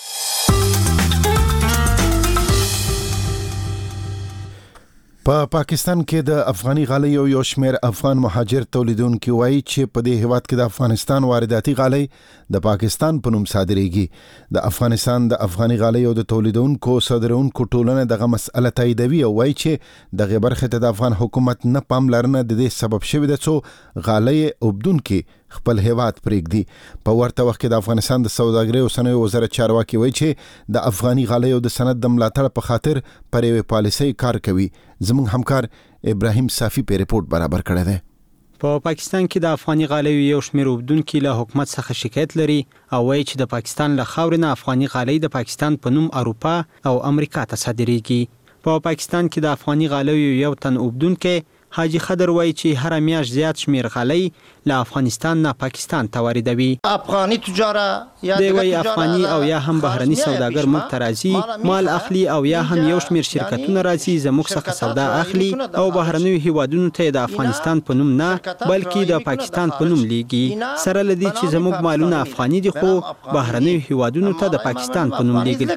په پاکستان کې د افغاني غالۍ یو شمېر افغان مهاجر تولیدونکي وایي چې په دې هیواد کې د افغانستان وارداتي غالۍ د پاکستان په نوم صادریږي. د افغانستان د افغاني غالۍ او د تولیدونکو صادرونکو ټولنه دغه مسأله تاییدوي او وایي چې دغه برخه ته د افغان حکومت نه پاملرنه د دې سبب شوی ده چې غالۍ اوبدونکي خپل هیواد پرېږدي. په ورته وخت کې د افغانستان د سوداګرۍ او صنایعو وزارت چارواکي وایي چې د افغاني غالۍ او د سند د ملاتړ په خاطر پر یوې پالیسۍ کار کوي. زموږ همکار ابراهیم صافي په ریپورت برابر کړی دی. په پاکستان کې د افغاني غالیو یو شمېر اوبدونکي له حکومت څخه شکایت لري او وایي چې د پاکستان له خاورې نه افغاني غالۍ د پاکستان په نوم اروپا او امریکا ته صادریږي. په پاکستان کې د افغاني غالیو یو تن اوبدونکي حاجی خضر وایي چې هر میاشت زیات شمیر غالۍ له افغانستان نه پاکستان ته واردوي. افغاني تجاره دی وایي افغاني او یا هم بهرني سوداګر موږ ته راځي مال اخلي او یا هم یو شمیر شرکتونه راځي زموږ څخه سودا اخلي او بهرني هیوادونو ته د افغانستان په نوم نه بلکې د پاکستان په نوم لیږي. سره لدی چې زموږ مالونه افغاني دي خو بهرني هیوادونو ته د پاکستان په نوم لیږل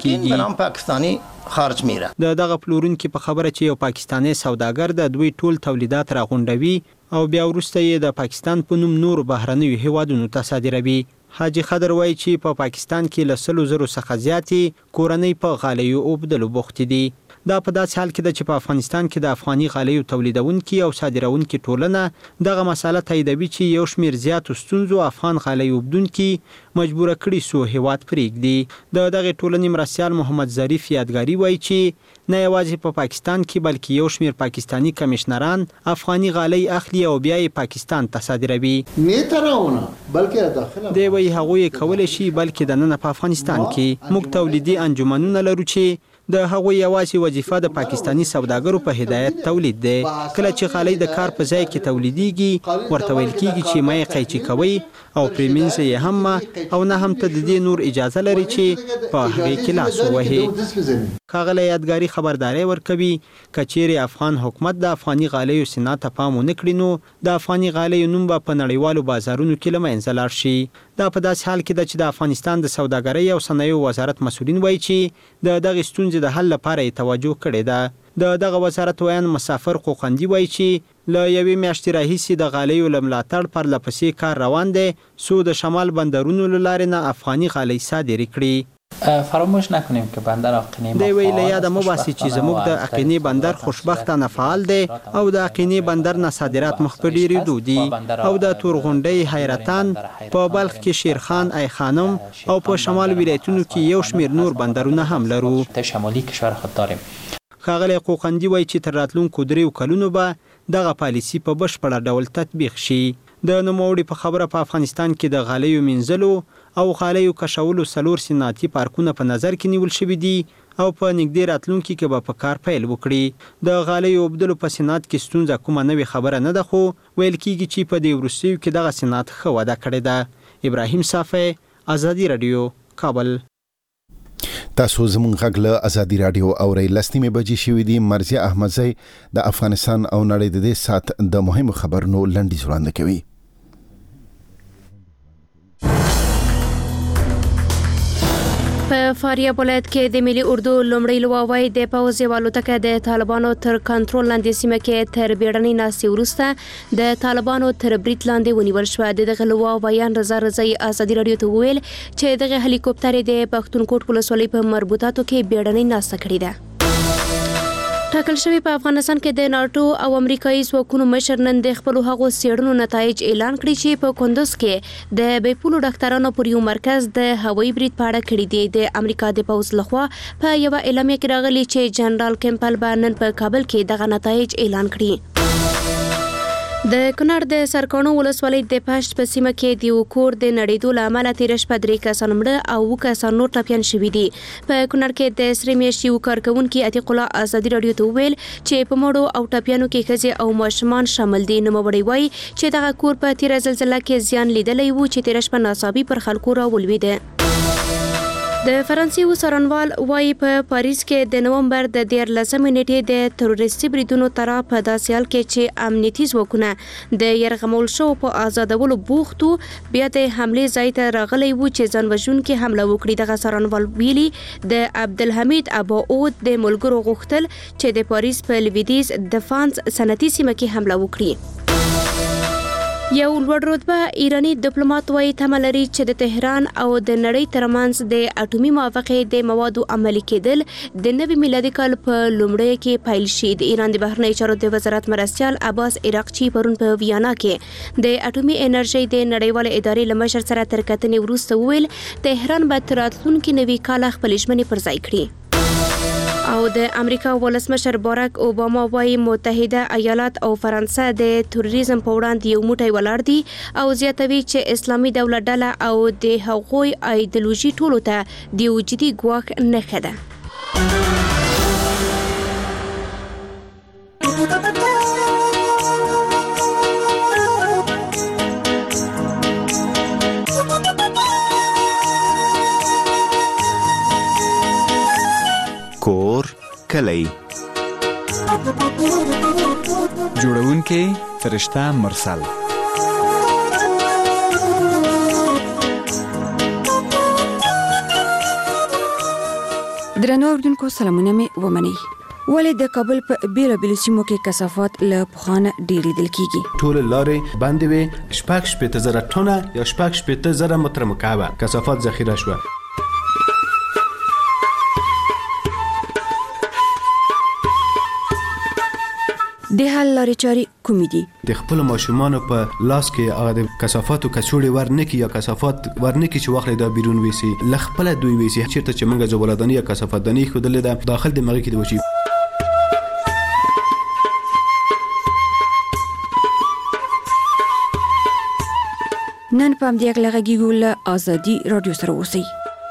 کیږي. خارج میره د دغه پلورونکو په خبره چې یو پاکستانی سوداګر د دوی ټول تولیدات راغونډوي او بیا وروسته یې د پاکستان په نوم نور بهرني هیوادونو ته صادروي. حاجی خضر وایي چې په پاکستان کې له 100,000 څخه زیاتې کورنۍ په غالیو اوبدلو بوخت دي. دا په داسې حال کې ده چې په افغانستان کې د افغاني غالیو تولیدونکي او صادرونکي ټولنه دغه مسله تاییدوي چې یو شمیر زیاتو ستونزو افغان غالیو اوبدونکي مجبور کړي سو هیواد پرېږدي. د دغه ټولنې مرستیال محمد ظریف یادګاری وایي چې نه یوازې په پاکستان کې بلکې یو شمیر پاکستانی کمشنران افغاني غالۍ اخلي او بیا یې پاکستان ته صادروي. نه ترونه بلکې داخله دی وایي هغوی کولای شي بلکې د نن په افغانستان کې موږ تولیدي انجمنونه لرو چې د هغوی یوازې وظیفه د پاکستانی سوداګرو په هدایت تولید دی. کله چې غالۍ د کار په ځای کې تولیدېږي ورته ویل کېږي چې مې قیچي کوي او پریمینځ یې هم او نه هم ته د دې نور اجازه لري چې په هغې کې لاس ووهي. ښاغلی یادګاري خبرداری ورکوي که چیرې افغان حکومت د افغاني غالیو صنعت ته پام ونه کړي نو د افغاني غالیو نوم به په نړیوالو بازارونو کې له منځه لاړ شي. دا په داسې حال کې ده چې د افغانستان د سوداګرۍ او صنایعو وزارت مسؤلین وایي چې د دغې ستونزې د حل لپاره یې توجه کړې ده. د دغه وزارت ویان مسافر قوقندي وایي چې له یوې میاشتې راهیسې د غالیو له ملاتړ پرله پسې کار روان دی څو د شمال بندرونو له لارې نه افغاني غالۍ صادرې کړي. فراموش نکنیم که بندر اقینی دی ویل یاد مو باسي چې زموږ د اقینی بندر خوشبختانه فعال دی او د اقینی بندر نه صادرات مخ په ډیریدو دي او د تورغونډي حیرتان په بلخ کې شیرخان ای خانم او په شمال ولایتونو کې یو شمیر نور بندرونه هم لرو. ته شمالي کشور خود داریم. ښاغلی قوقندي وایي چې تر راتلونکو 3 کلونو به دغه پالیسي په بشپړه ډول تطبیق شي. د نوموړي په خبره په افغانستان کې د غالیو منځلو او غالیو کشولو 4 صنعتي پارکونه په نظر کې نیول شوي دي او په نږدې راتلونکي کې به په کار پیل وکړي. د غالیو اوبدلو په صنعت کې ستونزه کومه نوې خبره نه ده، خو ویل کېږي چې په دې وروستیو کې دغه صنعت ښه وده کړې ده. ابراهیم صافی، ازادي رادیو، کابل. تاسو زموږ غږ له ازادي رادیو اورئ. 10 بجې شوې دي. مرزیه احمدزی د افغانستان او نړۍ د دې سات د مهمو خبرونو لنډیز وړاندې کوي. په فاریاب ولایت کې د ملي اردو لومړی لواوی د پوځ والوتکه د طالبانو تر کنټرول لاندې سیمه کې تر بیړنۍ ناستې وروسته د طالبانو تر برید لاندې ونیول شوه. دغه لواویان رضا رضایي ازادي رادیو ته وویل چې دغه هلیکوپټر د پښتونخوا ولسوالۍ په مربوطاتو کې بیړنۍ ناسته کړې ده. ټاکل شوی په افغانستان کې د ناتو او امریکایي ځواکونو مشر نن د خپل هغو څېړنو نتایج اعلان کړي چې په کندوز کې د بیپولو ډاکټرانو پر یو مرکز د هوایي برید په اړه کړي دي. د امریکا د پوځ لخوا په یو اعلامیه کې راغلي چې جنرال کیمپل به نن په کابل کې دغه نتایج اعلان کړي. د کونړ د سرکانو ولسوالۍ د پشت په سیمه کې د یو کور د نړېدو له امله تېره شپه 3 کسان مړه او 2 کسان نور ټپیان شوي دي. په کونړ کې د سرې میاشتې یو کارکوونکي عتیق الله ازادي رادیو ته وویل چې په مړو او ټپیانو کې ښځې او ماشومان شامل دي. نوموړی وایي چې دغه کور په تېره زلزله کې زیان لیدلی و چې تېره شپه ناڅاپي پر خلکو راولوېده. د فرانسې څارنوال وایي په پاریس کې د نومبر د 14 نیټې د تروریستي بریدونو تر په داسې حال کې چې امنیتي ځواکونه د یرغمول شو په آزادولو بوختو بیا د حملې ځای ته راغلی و چې ځان وژونکي حمله وکړي. دغه څارنوال ویلي د عبدالحمید اباعود د ملګرو غوښتل چې د پاریس په لویدیز د فانس صنعتي سیمه کې حمله وکړي. یو لوړ رتبه ایرانی ډیپلوماټ وایي تمه لري چې د تهران او د نړۍ ترمنځ د اټومي موافقې د موادو عملي کېدل د نوي میلادي کال په لومړۍ کې پیل شي. د ایران د بهرنیو چارو د وزارت مرستیال عباس عراقچي پرون په ویانا کې د اټومي انرژي د نړیوالې ادارې له مشر سره تر کتنې وروسته وویل تهران به تر راتلونکي نوي کال خپل ژمنې پر ځای کړي. او د امریکا ولسمشر باراک اوباما وایي متحده ایالات او فرانسه د تروریزم په وړاندې یو موټی ولاړ دي او زیاتوي چې اسلامي دولت ډله او د هغوی ایدیولوژي ټولو ته د وجودي ګواښ نښه ده. کور کلی جوړونکي فرشته مرسل. درنو اوردونکو سلامونه می ومني. ولې د کابل په بیلابیلو سیمو کې کثافات له پخوانه ډېر لیدل کیږي. ټول لارې بندې وي، 6.0 ټنه یا 6.0 متر مکعب کثافات ذخیره شوه. د حل لارې چارې کومې دي؟ د خپل ماشومان په لاس کې هغه د کثافاتو کڅوړې ورنکي یا کثافات ورنکي چې واخلې دا بیرون وېسي، لخپل دوی وېسي چیرته چې موږ زبالدانی یا کثافات دانی خودلې ده داخل د مغې کې دی وشي. نن په همدې اړه غږیږو له ازادي رادیو سره اوسئ.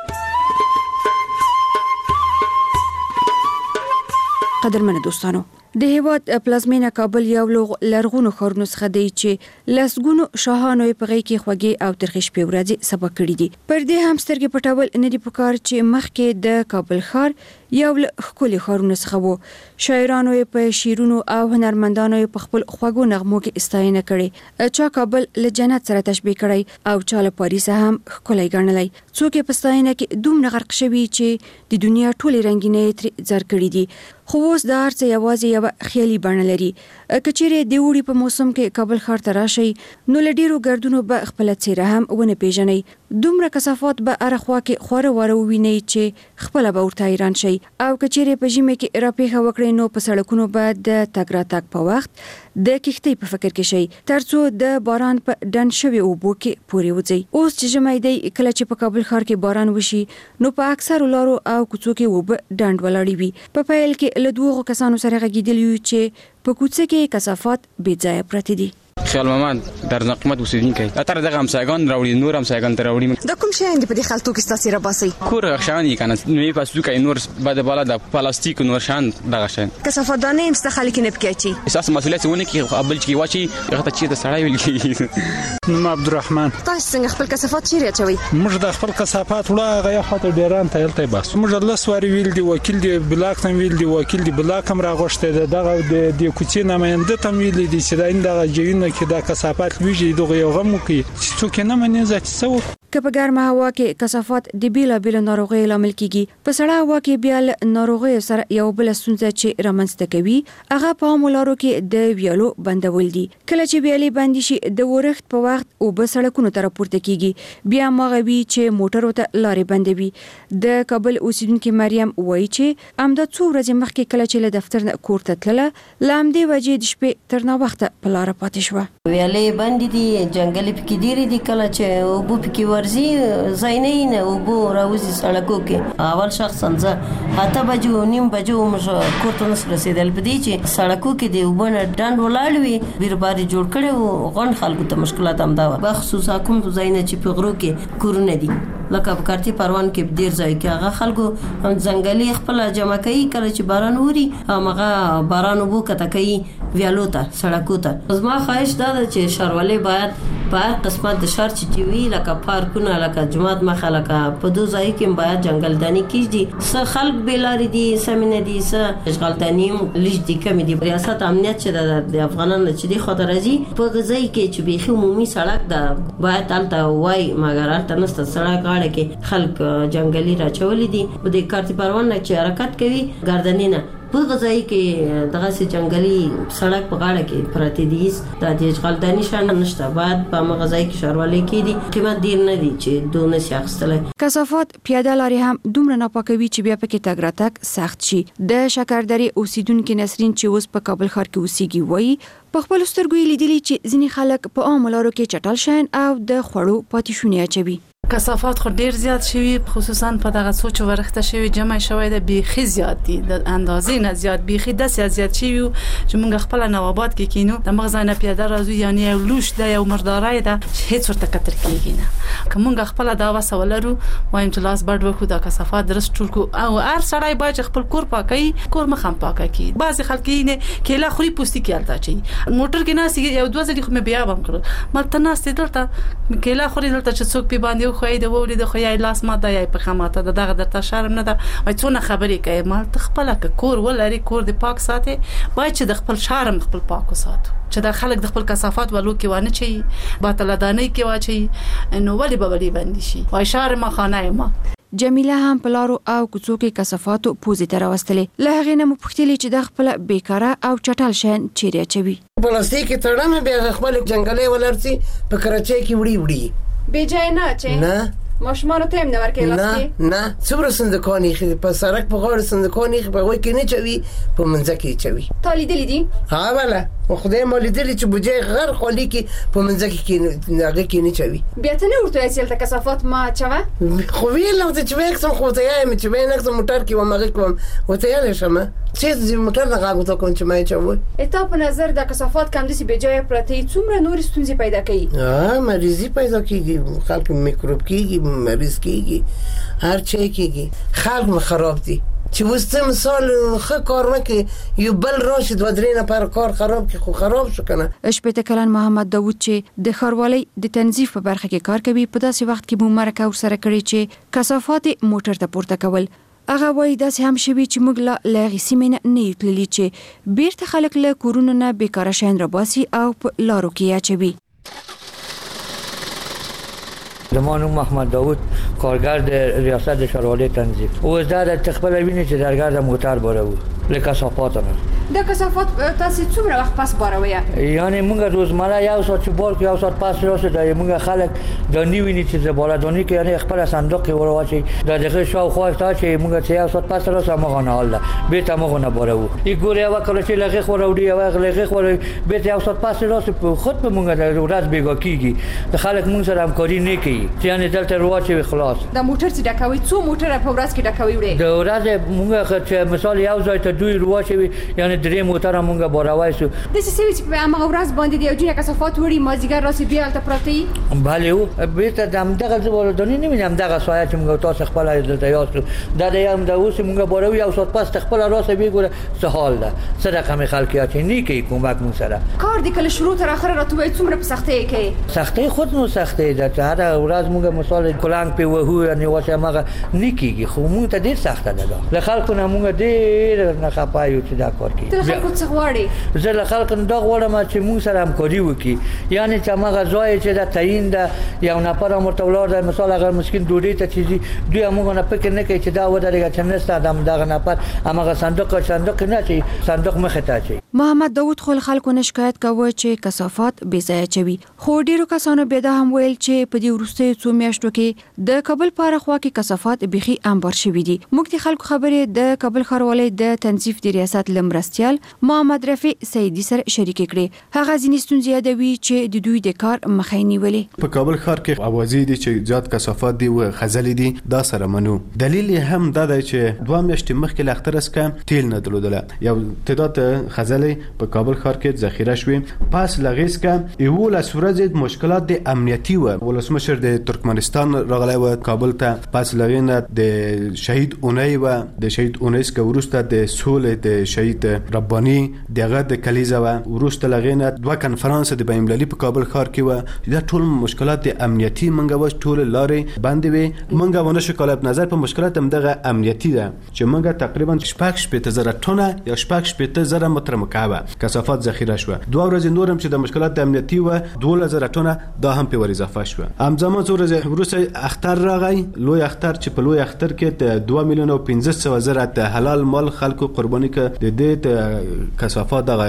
قدرمن دوستانو، د هیواد پلازمینه کابل یو لرغونو ښارونو څخه دی چې لسګونو شاهانو په غي کې خوږې او ترخې شپې ورځې سبا کړې دي. پر دې هم سترګې پټول نه دي پکار چې مخکې د کابل ښار یو ښکلي ښارونو څخه وو. شاعرانو په شعرونو او هنرمندانو په خپل خوږو نغمو کې ستاینه کړې. چا کابل له جنت سره تشبیه کړی او چا له پاریس هم ښکلی ګڼلی. څوک په ستاینه کې دومره غرق شوي چې د دنیا ټولې رنګینۍ ترې زر کړي دي. خو اوس دا هر څه یوازې یوه خیالي بڼه لري. که چیرې د اوړي په موسم کې کابل ښار ته راشئ نو له ډېرو ګردونو به خپله څېره هم ونه پیژنئ. دومره کثافات به ارخوا کې خوره وره ویني چې خپل به ورته ایران شي او کچېره په ژمي کې راپېښه وکړي نو په سړکونو به د تګ راتګ په وخت د کښتۍ په فکر کې شي ترڅو د باران په ډن شوي اوبو کې پورې وځي. اوس چې ژمی دی کله چې په کابل ښار کې باران وشي نو په اکثر لارو او کوڅو کې اوبه ډنډ ولاړې وي. په پیل کې له 2 کسانو سره غږیدلی یو چې په کوڅه کې کثافات بې ځایه پراته دي. خیال محمد در نقمت اوسیدونکی اتر دغه همسایگان راوړي نور همسایگان ته راوړي. د کوم شي اند په دې خلطو کې تاسو را باسي کور غشان یې کنه نوې پاسو کې نور بعد بالا د پلاستیک نور شان دغه شان کثافات دانه مستخلي کې نه پکېچی اساس مسؤلیت ونه کې قبل چې واچي هغه ته چې د سړی ویل کی نو عبدالرحمن تاسو څنګه خپل کثافات چیرې اچوي؟ موږ د خپل کثافات وړه غیا خاطر ډیران ته یلته بس موږ الله سواری ویل دی وکیل دی بلاک تم ویل دی وکیل دی بلاک هم راغشته دغه د کوڅې نماینده تم ویل دي چې دا انده جوینه کې د کثافات ویجی دغه یو غم کوي چې څوک نه مني ځکه څو که په ګرمه هوا کې کثافات د بیلابیلو ناروغیو لامل کیږي. په سړه هوا کې بیا ناروغیو سره یو بل ستونزه چې رامنځته کوي هغه په عملارو کې د ویالو بندول دي. کله چې ویالې بندي شي د ورښت په وخت او به سړکونو ته راپورته کیږي بیا ماغوي چې موټر ته لارې بندوي. د کابل اوسیدونکو مریم وایي چې امدا څو ورځې مخکې کله چې له دفتر نه کور ته تلله لامدې وجې د شپې تر ناوخته په لار پاتې شو. ویالې بندي دي جنگل پکې ډېری دي کله چې وبو پکې ورزي زاینې نه وبو راوځي سړکو کې اول شخصا زه اته بجو نیم بجو موږ کور ته نس رسیدل بدی چې سړکو کې دی وبنه ډنډ ولاړ وي بیرباري جوړ کړي غون خلکو ته مشکلات هم دا بخصوصا کوم زاینې چې په غرو کې کورونه دي لکه په کارتي پروان کې ډیر ځای کې هغه خلکو ځنګلي خپل جمع کوي کله چې باران ووري هغه باران وبو کته کوي ویالو ته سړکو ته. زما خواهش دا ده چې ښاروالۍ باید په هر قسمت د ښار چې وي لکه پارکونه لکه جومات مخه لکه په دو ځای کې باید جنگلداني کیږي څه خلک بیلاری دي سمینه دي څه اشغالداني لږ دي کم دي. ریاست امنیت چې د افغانانو چې دی خاطر راځي په غځای کې چې بيخي عمومي سړک ده باید تلته وای مګر البته نست سړک غاړه کې خلک جنگلي راچولې دي په دې کارتي پروان چې حرکت کوي ګردنینه په غځای کې دغه سي جنگلي سړک په غاړه کې پراته دي د اشغالداني شان نشته باید په مغځای کې ښاروالۍ کې دي قیمت ډیر نه دي چې دونه سیاستله. کثافات پیاده لارې هم دومره ناپاکوي چې بیا پکې تګ راتګ سخت شي. د شکردري اوسیدونکو نسرین چې اوس په کابل ښار کې اوسېږي وایي په خپل سترګو لیدلي چې ځینې خلک په عام لارو کې چټل شین او د خوړو پاتې شونې اچوي. کثافات خو ډیر زیات شوی خصوصا په دغه سوچ ورخته شوی جمع شوی د بیخي زیات دي د اندازې نه زیات بیخي د زیات شوی چې موږ خپل نوابات کې کینو د مغزانه پیاده راځو یعنی یو لوش د یو مردارای ده هیڅ ورته کتر کیږي نه کومه خپل دا وسولرو وایم چې لاس بډ وکړو د کثافات درس ټولکو او هر سړی باید خپل کور پاکي کور مخم پاکه کی بعضی خلک یې کله خوري پوستي کېلتا چي موټر کې ناس یو دوه ځلې خو مې بیا بم کړ ملته ناس دلته کله خوري دلته چې څوک په باندې خو د وولې د خو یې لاس ماده یې په خماته دغه درته شرم نه ده وای څونه خبرې کوي مال تخپل کور ولري کور د پاک ساتي باید چې د خپل شرم خپل پاک وساتو چې د خلک د خپل کثافات ولو کې وانه چي باطل دانه کې واچي نو ولې به ولې باندې شي وای شرم خانه ما. جمیله هم په لارو او کوڅو کې کثافاتو پوزې ته راوستلې له هغې نه مو پوښتلې چې د خپل بیکاره او چټل شین چیرې اچوي. پلاستیک تړمه بیا خپل جنگلې ولرسي په کراچۍ کې وړي بیجای نه چي نه ماشومان ته هم نه ورکې لاسکي نه څومره صندوقونه خې په سړک په غاړه صندوقونه په وای کې نه چوي په منځ کې چوي. تا لیدلې دي؟ ها والا خدای مو لیدلې چې بوجي غر خولي کې په منځ کې هغه کې نه چوي. بیا ته نه ورته اصل کثافات ما چوه خو ویل نو چې وکسم خو ته یې چې وینې نکسم موټر کې و مغه کوم وته یې شمه چې موټر نه غاغو ته کوم چې ما چوي. اته په نظر د کثافات کم دي چې بجای پرته څومره نور ستونزې پیدا کوي. مریضي پیدا کیږي خلک میکروب کیږي مریض کیږي هر چی کیږي خلک خراب دي چې وسته مثال خه کار وکي یو بل راشد و درې نه پر کار خراب کی خو خراب شو کنه. شپته کلن محمد داوود چې د خاروالۍ د تنظیف په برخه کې کار کوي په داسې وخت کې مو مرکه ورسره کړی چې کثافات موټر ته پورته کول هغه وایي داسې هم شوي چې موږ لا غیسي مینه نه یتللی چې بیرته خلک له کورونو نه بیکاره شین راباسي او په لارو کې اچوي. زمانو محمد داوود کارگر در ریاست شورای تنظیم او از در تخبر بینی چې درگرد موتر باره بود لکسافات نه د کثافات تاسو څومره وخت پس باروي؟ یعنی موږ روزمره یو ساعت بار کې یو ساعت پس راځي د موږ خلک د نیویني چې بالادونی کې یعنی خپل صندوق کې ورواچي د دغه شاوخوا ته چې موږ چې یو ساعت پس راځو موږ نه حل به ته موږ نه بارو ای ګوریا وکړه چې لغه خوروډي او لغه خوري به ته یو ساعت پس راځو خود به موږ د ورځ بیګا کیږي د خلک موږ سره همکاري نه کوي یعنی دلته رواچي خلاص د موټر چې ډکوي څو موټر په ورځ کې ډکوي وړي د ورځ موږ چې مثال یو ځای ته دوی رواچي یعنی درې موټر موږ باروي سو د سې چې په هغه ورځ باندې د یو کثافات وړي مازیګر راسي بیا الته پراته بله او به ته دغه زولدونی نمیدم دغه سایه چې موږ تاسو خپل دلته یاستو دا د یم د اوس موږ باروي یو سات پس خپل راسه بیګوره سهال ده صدقه می خلکیات نه کی کومک مون سره کار د کله شروع تر اخر راتوي څومره په سختۍ کې سختۍ خود نو سختۍ ده هر ورځ موږ مثال کلنګ په وهو یعنی واسه مغه نکیږي خو موږ ته ډیر سخت ده له خلکو نه موږ ډیر نه خپایو چې دا کار کوي ته خلکو څه غواړي زه له خلکو نه دا غواړم چې موږ سره همکاري وکړي یعنی چې مغه ځای چې دا تعیین ده یو نفر مرته ولر ده مثال اگر مسکین ډوډۍ ته چیزی دوی موږ نه فکر نه کوي چې دا ودرېږي چې نسته ادم دغه نفر هغه صندوق نه چي صندوق مخه ته چي محمد داوود خل خلکو نه شکایت کاوه چې کثافات بې ځای چوي خو ډیرو کسانو بیا د هم ویل چې په دې وروستیو څو میاشتو کې د کابل پاره خوا کې کثافات بيخي انبار شوي دي موږ د خلکو خبرې د کابل ښاروالۍ د تنظیف د ریاست لمرستيال محمد رفیع سیدی سره شریک کړي هغه ځینې ستونزې یادوي چې د دوی د کار مخې نیولې په کابل ښار کې اوازې دي چې زیات کثافات دي او خزلې دي دا سره منو دلیل هم دا دی چې دوه میاشتې مخکې لاخترس کې تیل نه درلودله یو تعداد خزلې په کابل ښار کې ذخیره شوې پس لغیس کې یو له سورځ مشکلات د امنیتي و ولسمشر د ترکمنستان راغلی و کابل ته پس لغینه د شهید اونۍ و د شهید اونۍ څخه ورسته د سولې د شهید رباني دغه د کلیزه و ورسته لغینه دوه کنفرانس د بین المللي په کابل ښار کې و دا ټول مشکلات د امنیتي منګه و ټول لارې بندې وي منګه ونه شو کولای په نظر په مشکلات هم دغه امنیتي ده چې منګه تقریبا 6.8 ټنه یا 6.8 متر مکعب کثافات ذخیره شو دوه ورځې نورم چې د مشکلات د امنیتي و 2000 ټنه دا هم په ور اضافه شو همزمان څو ورځې وروسته اختر راغی لوی اختر چې په لوی اختر کې 2 میلیون او 500,000 د حلال مال خلکو قرباني ک د دې کثافات دغه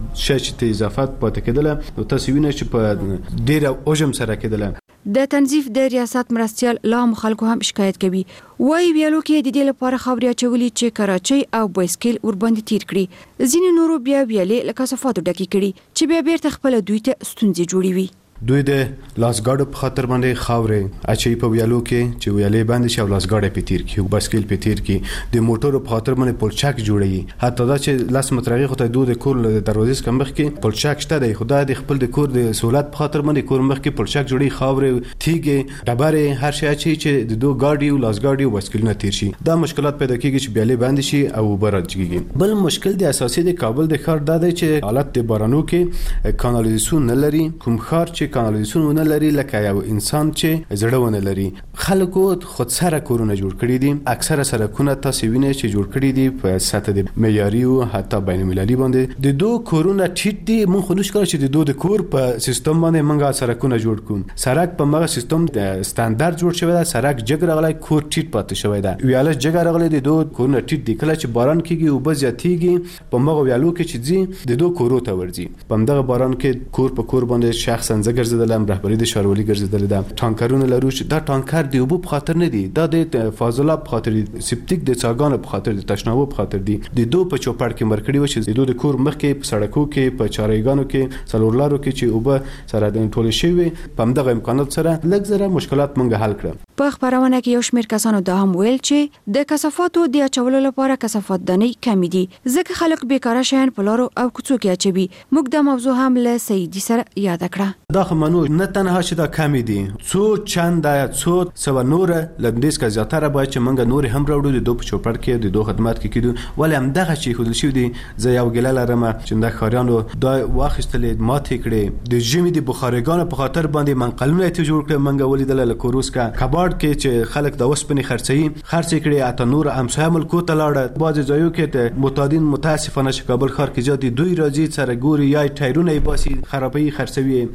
شش ته اضافه پاتې کېدل نو تاسو وینئ چې په ډیر اوجم سره کېدل د تنظیف د ریاست مرستيال لا خلکو هم شکایت کوي وای ویلو کې د دې لپاره خبري اچولي چې کراچۍ او بایسکل ورباندې تیر کړي ځینې نورو بیا ویلې لکه صفاتو ډکی کړي چې بیا بیرته خپل دوی ته ستونزې جوړوي دوی د لاسګاډو په خاطر باندې خاورې اچي په ویالو کې چې ویالې باندې شاو لاسګاډې په تیر کې بایسکل په تیر کې د موټرو په خاطر باندې پلچک جوړي حتی دا چې لاس مترغي خو ته دوی د کور دروازې کم مخ کې پلچک شته دی خدای د خپل د کور د سہولت په خاطر باندې کور مخ کې پلچک جوړي خاورې تیګه ډبره هر شي اچي چې د دوه ګاډي او لاسګاډي او بایسکل نه تیر شي دا مشکلات پیدا کیږي چې ویالې باندې شي او براتږي بل مشکل د اساسي د کابل د ښار دا دی چې حالت د بارانو کې کانالیزاسیون نه لري کوم ښار چې کانالیزاسیون لري لکه یو انسان چې زړونه لري خلکو خود سره کورونه جوړ کړي دي اکثره سرکونه تاسو وینئ چې جوړ کړي دي په سطح د معیاري او حتی بین المللي باندې د دوه کورونه ټیټ دي مونږ خو نشو کولای چې د دوه کور په سیستم باندې مونږه سرکونه جوړ کوو سرک په مغه سیستم د ستاندرد جوړ شوی دی سرک جګ راغلی کور ټیټ پاتې شوی دی ویاله جګ راغلی د دوه کورونه ټیټ دي کله چې باران کیږي او بز یاتیږي په مغه ویالو کې چې ځي د دوه کورو ته ورځي په مغه باران کې کور په کور باندې شخصا زګرزدل رهبری د شاروالي ګرځیدل ده ټانکرونه لرو چې دا ټانکر دی وبو په خاطر نه دی دا د فاضله په خاطر سپټیک د څاګانو په خاطر د تشنابو په خاطر دی د دوه په چوپړ کې مرکړی و چې د دوه کور مخ کې په سړکو کې په چارېګانو کې څلورلارو کې چې وبه سره د ټول شوی په همدغه امکانات سره لږ زره مشکلات مونږ حل کړل په خبرونه کې یو شمېر کسانو دا هم ویل چې د کثافاتو د اچولو لپاره کثافات دانې کم دي ځکه خلک بیکاره شین په لارو او کوڅو کې اچوي موږ د موضوع هم له سیدی سره یاد کړه دا خمنو نه تنها چې دا کم دي څو چند څو سو نور لندیس کا زیاتره باید چې منګه نور هم راوړو د دوه چوپړ کې د دوه خدمات کې کیدو ولې هم دغه شي خودل شو دي زه یو ګل لرم چې د خاریانو دا واخستلې ماته کړې د جمی د بخارګانو په خاطر باندې منقلونه ته جوړ کړ منګه ولیدل له کوروس کا کباړ کې چې خلک د وسپنې خرڅ کړي اته نور امسای ملکو ته لاړ باز ځایو کې ته متادین متاسفانه چې کابل ښار کې جدي دوی راځي سره ګوري یا ټایرونه یې باسي خرابې خرڅوي اته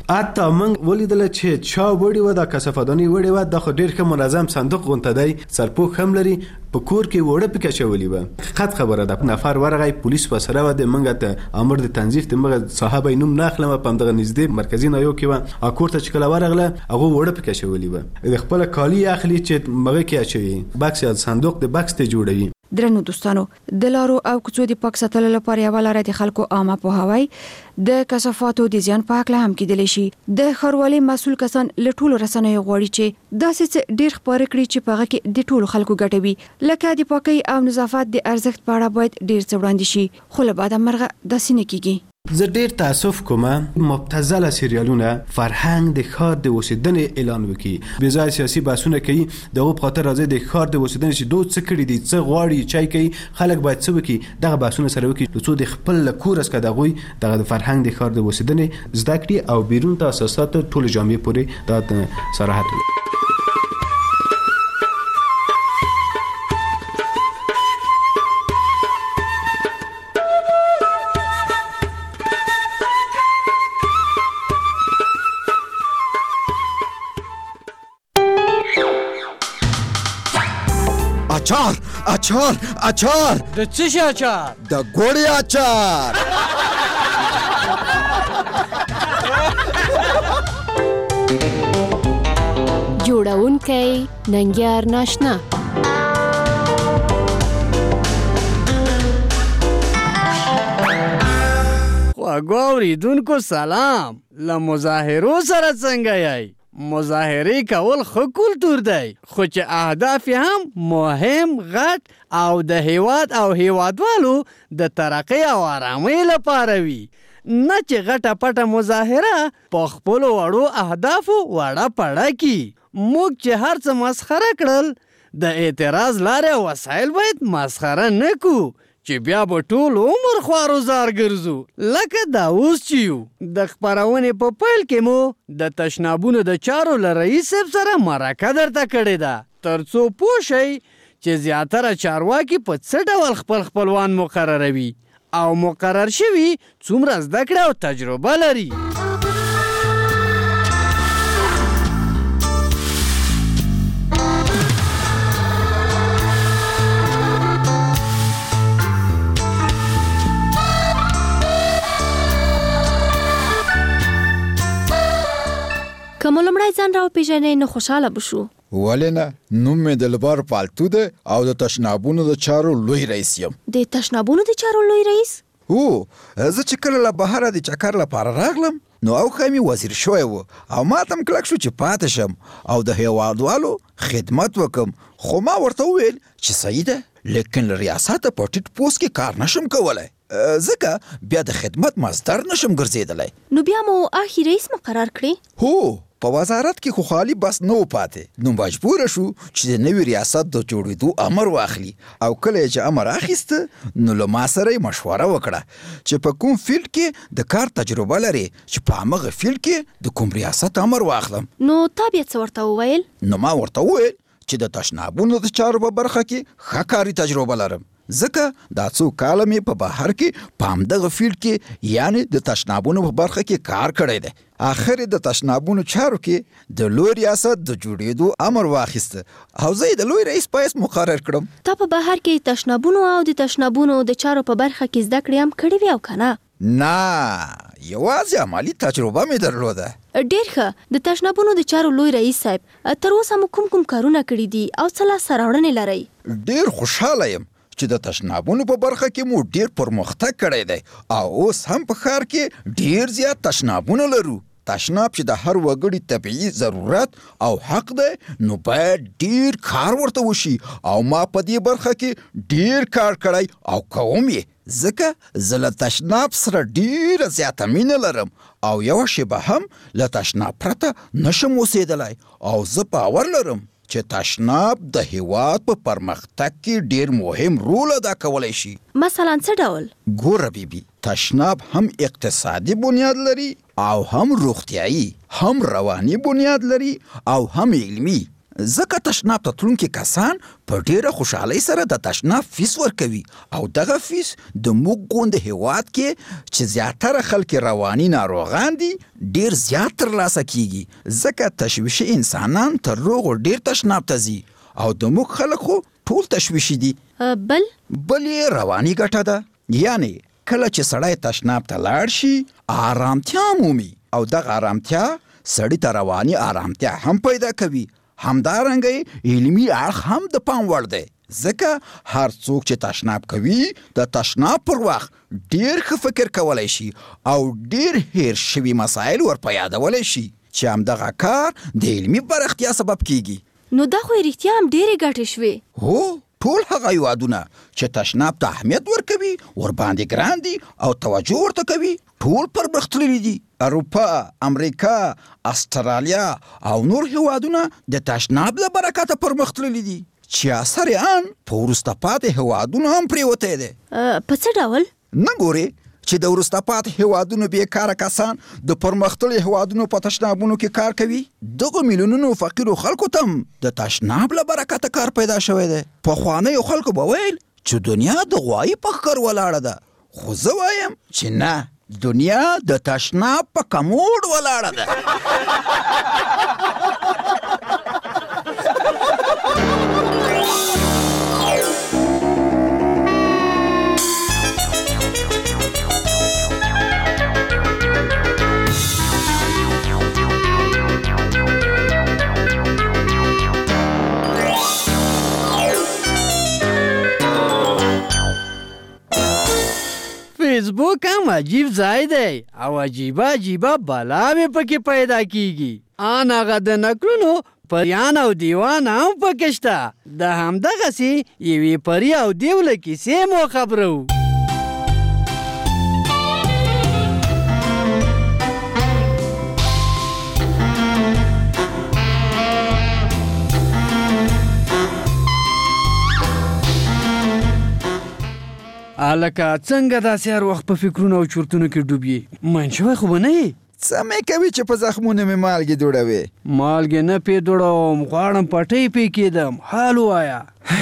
ځکه موږ ولیدل چې چا وړي و د کثافداني وړي و د خو ډیر ښه منظم صندوق غونته دی سرپوښ هم لري په کور کې وړه پکې اچولي وه. حقیقت خبره ده نفر ورغی پولیس ورسره وه د موږ ته امر د تنظیف د موږ صاحب نوم نه اخلم په همدغه نږدې مرکزي نایو کې وه کور ته چې کله ورغله هغه وړه پکې اچولي وه د خپل کالي اخلي چې مغه کې اچوي بکس یا صندوق د بکس ته جوړوي. درنو دوستانو د لارو او کوڅو د پاک ساتلو لپاره یو لاره د خلکو عامه پوهاوی د کثافاتو د زیان په اړه هم کېدلی شي. د ښاروالۍ مسؤل کسان له ټولو رسنیو غواړي چې داسې ډیر خبرې کړي چې په هغه کې د ټولو خلکو ګټه وي لکه د پاکۍ او نظافت د ارزښت په اړه باید ډیر څه وړاندې شي خو له بعده مرغه داسې نه کیږي. زه ډیر تاسف کوم مبتذله سریالونه فرهنګ د ښار د اوسېدنې اعلان وکړي بې ځایه سیاسي بحثونه کوي دغه په خاطر راځي د ښار د اوسېدنې چې دوی څه کړي دي څه غواړي چای کوي خلک باید څه وکړي دغه بحثونه سره وکړي څو د خپل کور څخه دغوی دغه د فرهنګ د ښار د اوسېدنې زده کړي او بیرون ته اساسات ټول جامعې پورې دا صراحت وي. اچار د څه شي اچار؟ د ګوړې اچار. جوړونکی ننګیار ناشنا. خواږه اوریدونکو سلام. له مظاهرو سره څنګه یای؟ مظاهرې کول ښه کلتور دی خو چې اهداف هم مهم غټ او د هیواد او هیوادوالو د ترقۍ او آرامۍ لپاره وي نه چې غټه پټه مظاهره په خپلو وړو اهدافو وړه پړه کی. موږ چې هر څه مسخره کړل د اعتراض لارې او وسایل باید مسخره نه کو چې بیا به ټول عمر خوارزار ګرځو لکه دا اوس چې یو. د خپرونې په پیل کې مو د تشنابونو د چارو له رئیس صاحب سره مرکه درته کړې ده تر څو پوه شئ چې زیاتره چارواکي په څه ډول خپل خپلوان مقرروي او مقرر شوي څومره زده کړه او تجربه لري. که مو لومړی ځان راوپېژنئ نو خوشحاله به شو. ولې نه؟ نوم مې دلبار پالتو دی او د تشنابونو د چارو لوی رئیس یم. د تشنابونو د چارو لوی رئیس؟ هو زه چې کله له بهره د چکر لپاره راغلم نو اوخه مې وزیر شوی و او ما ته کلک شو چې پاتې شم او د هیوادوالو خدمت وکم خو ما ورته وویل چې صحیح ده لیکن له ریاسته په ټیټ پوست کې کار نشم کولی ځکه بیا د خدمت مصدر نشم ګرځېدلی. نو بیا مو آخي رئیس مقرر کړی؟ هو په وزارت کې خو خالی بس نو پاتې نو مجبور شو چې د نوي ریاست د جوړېدو امر واخلي او کله چې امر اخیسته نو له ما سره یې مشوره وکړه چې په کوم فیلډ کې د کار تجربه لري چې په همغه فیلډ کې د کوم ریاست امر واخلم. نو تا بیا څه ورته وویل؟ نو ما ورته وویل چې د تشنابونو د چارو په برخه کې ښه کاري تجربه لرم ځکه دا څو کاله مې په بهر کې په همدغه فیلډ کې یعنی د تشنابونو په برخه کې کار کړی دی. آخر د تشنابونو چارو کې د لوی ریاست د جوړېدو امر واخیسته او زه یې د لوی رئیس په حیث مقرر کړم. تا په بهر کې تشنابونو او د تشنابونو د چارو په برخه کې زده کړې هم کړې وې او که نه؟ نه یوازې عملي تجربه مې درلوده. ډېر ښه. د تشنابونو د چارو لوی رئیس صاحب تر اوسه مو کوم کارونه کړي دي او څه لاسته راوړنې لرئ؟ ډېر خوشحاله یم چې د تشنابونو په برخه کې مو ډیر پرمختګ کړی دی او اوس هم په ښار کې ډیر زیات تشنابونه لرو. تشناب چې د هر وګړي طبیعي ضرورت او حق دی نو باید ډیر کار ورته وشي او ما په دې برخه کې ډیر کار کړی او کوم یې ځکه زه له تشناب سره ډیره زیاته مینه لرم او یوه شیبه هم له تشناب پرته نشم اوسېدلی او زه باور لرم چې تشناب د هیواد په پرمختګ کې ډیر مهم رول ادا کولی شي. مثلا څه ډول؟ ګوره بیبي تشناب هم اقتصادي بنیاد لري او هم روغتیایي هم رواني بنیاد لري او هم علمي ځکه تشناب ته تلونکي کسان په ډیره خوشحالۍ سره د تشناب فیس ورکوي او دغه فیس د موږ غوندې هیواد کې چې زیاتره خلک رواني ناروغان دي ډیر زیات ترلاسه کیږي ځکه تشویشي انسانان تر روغو ډیر تشناب ته ځي او د موږ خلک خو ټول تشویشي دي بل یې رواني ګټه ده یعنی کله چې سړی تشناب ته لاړ شي آرامتیا مومي او دغه آرامتیا سړی ته رواني آرامتیا هم پیدا کوي همدارنګه علمي اړخ هم د پام وړ دی ځکه هر څوک چې تشناب کوي د تشناب پر وخت ډیر ښه فکر کولی شي او ډیر هیر شوي مسایل ورپه یادولی شي چې همدغه کار د علمي پراختیا سبب کیږي نو دا خو رښتیا هم ډیرې ګټې شوې هو ټول هغه هیوادونه چې تشناب ته اهمیت ورکوي ورباندې ګران دي او توجه ورته کوي ټول پرمختللي دي اروپا امریکا استرالیا او نور هیوادونه د تشناب له برکته پرمختللي دي چې اثر یې ان په وروسته پاتې هیوادونو هم پرېوتی دی په څه ډول نه ګورې چې د وروسته پاتې هیوادونو بیکاره کسان د پرمختللي هیوادونو په تشنابونو کې کار کوي دغه میلیونونو فقیرو خلکو ته هم د تشناب له برکته کار پیدا شوی دی پخوانیو خلکو به ویل چې دنیا د غوایي په ښکر ولاړه ده خو زه وایم چې نه دنیا د تشناب په کموډ ولاړه ده فیسبوک هم عجیب ځای دی او عجیبه بلاوې پکې پیدا کیږي ان هغه د نکلونو پریان او دیوان هم پکې شته د همدغسې یوې پري او دیو له کیسې مو خبرو الکه څنګه داسې هر وخت په فکرونو او چورتونو کې ډوب یې من شوی خو به نه یې څه مې کوي چې په زخمونو مې مالګې دوړوې مالګې نه پې دوړوم غواړم پټۍ پې کېدم حال ووایه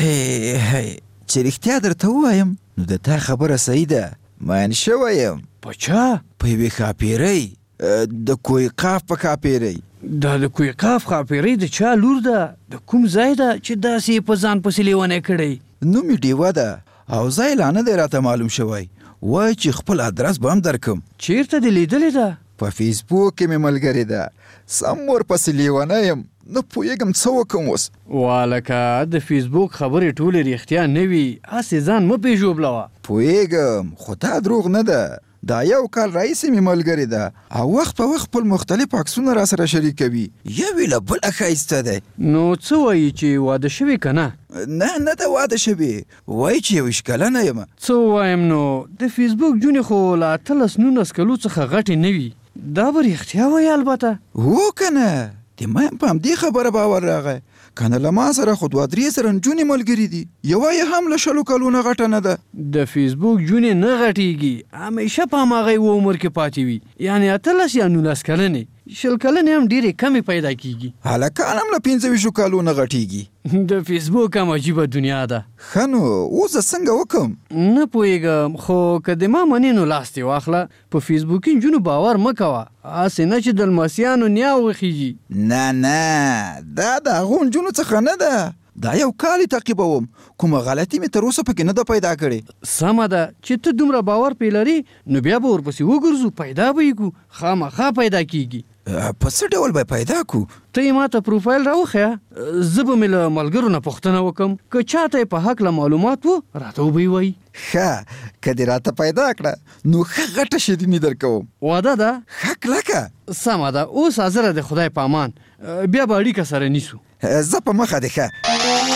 چې رښتیا درته ووایم نو د تا خبره صحیح ده مین شوی یم په چا په یوې ښاپېرۍ د کوی قاف په ښاپېرۍ دا د کوی قاف ښاپېرۍ د چا لور ده د کوم ځای ده چې داسې په ځان پسې لیونی کړی نوم یې ډیوه ده او ځای لا نه دی راته معلوم شوی وای چې خپل ادرس به هم درکم چیرته دې لیدلې ده په فیسبوک کې مې ملګرې ده سم ورپسې لیونی یم نه پوهېږم څه وکړم اوس والکه د فیسبوک خبرې ټولې رښتیا نه وي هسې ځان مه پېژوبلوه پوهېږم خو دا دروغ نه ده دا یو کال راهیسې مې ملګرې ده او وخت په وخت خپل مختلف عکسونه را سره شریکوي یوې له بله ښایسته دی نو څه وایي چې واده شوي که نه نه ده واده شوي وایي چې 21 کلنه یم څه ووایم نو د فیسبوک جونې خو له 18-19 کلو څخه غټې نه وي دا به رښتیا وایي البته هو که نه د ما په همدې خبره باور راغی کنه له ما سره خو 2-3 سره نجونې ملګري دي یوه یې هم له 20 کلو نه غټه نه ده د فیسبوک جونې نه غټېږي همیشه په هماغه یوه عمر کې پاتې وي یعنې 18 یا 19 کلنې 20 کلنې هم ډېرې کمې پیدا کیږي هلکان هم له 25 کالو نه غټېږي د فیسبوک هم عجیبه دنیا ده ښه نو اوس زه څنګه وکړم نه پوهېږم خو که د ما منې نو لاس دې واخله په فیسبوکي نجونو باور مه کوه هسې نه چې د لمسیانو نیا وخیږي نه دا د هغو نجونو څخه نه ده دا یو کال تعقیبوم کومه غلطي مې تر اوسه پکې نه ده پیدا کړې سمه ده چې ته دومره باور پې لري نو بیا به ورپسې وګرځو پیدا به یې کړو خامخا پیدا کیږي په څه ډول به پیدا کړو ته یې ماته پروفایل راوښیه زه به مې له ملګرو نه پوښتنه وکړم که چاته یې په هکله معلومات و راته وبه یې وایي ښه که دې راته پیدا کړه نو ښه غټه شیریني درکوم واده ده ښه کلکه سمه ده اوس حاضره د خدای په امان بیا به اړیکه سره نیسو زه په مخه دې ښه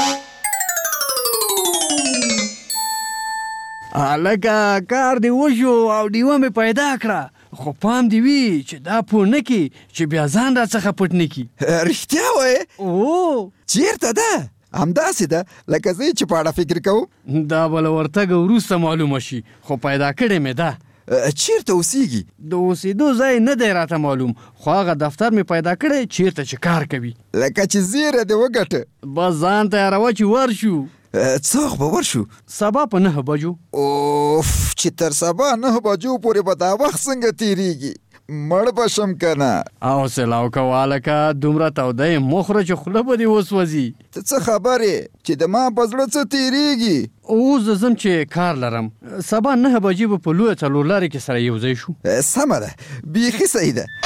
هلکه کار دې وشو او ډیوه مې پیدا کړه خو پام دې وي چې دا پوه نه کړي چې بیا ځان را څخه پټ نه کړي رښتیا وایې او چیرته ده همداسې ده لکه زه چې په اړه فکر کوم دا به له ورتګه وروسته معلومه شي خو پیدا کړې مې ده چیرته اوسېږي؟ د اوسېدو ځای نه دی راته معلوم، خو هغه دفتر مې پیدا کړی چیرته چې کار کوي. لکه چې زیره دې وګټه. بس ځان تیاروه چې ورشو. څه وخت به ورشو؟ سبا په 9 بجو. اوف، چې تر سبا 9 بجو پورې به دا وخت څنګه تیریږي؟ مړ به شم که نه. حوصله وکړه هلکه، دومره توده یې مه خوره چې خوله به دې وسوځي. ته څه خبرې چې د ما په زړه څه تیریږي؟ اوس زه ځم چې کار لرم. سبا 9 بجې به په لویه څلورلارې کې سره یو ځای شو. سمه ده، بیخي صحیح ده.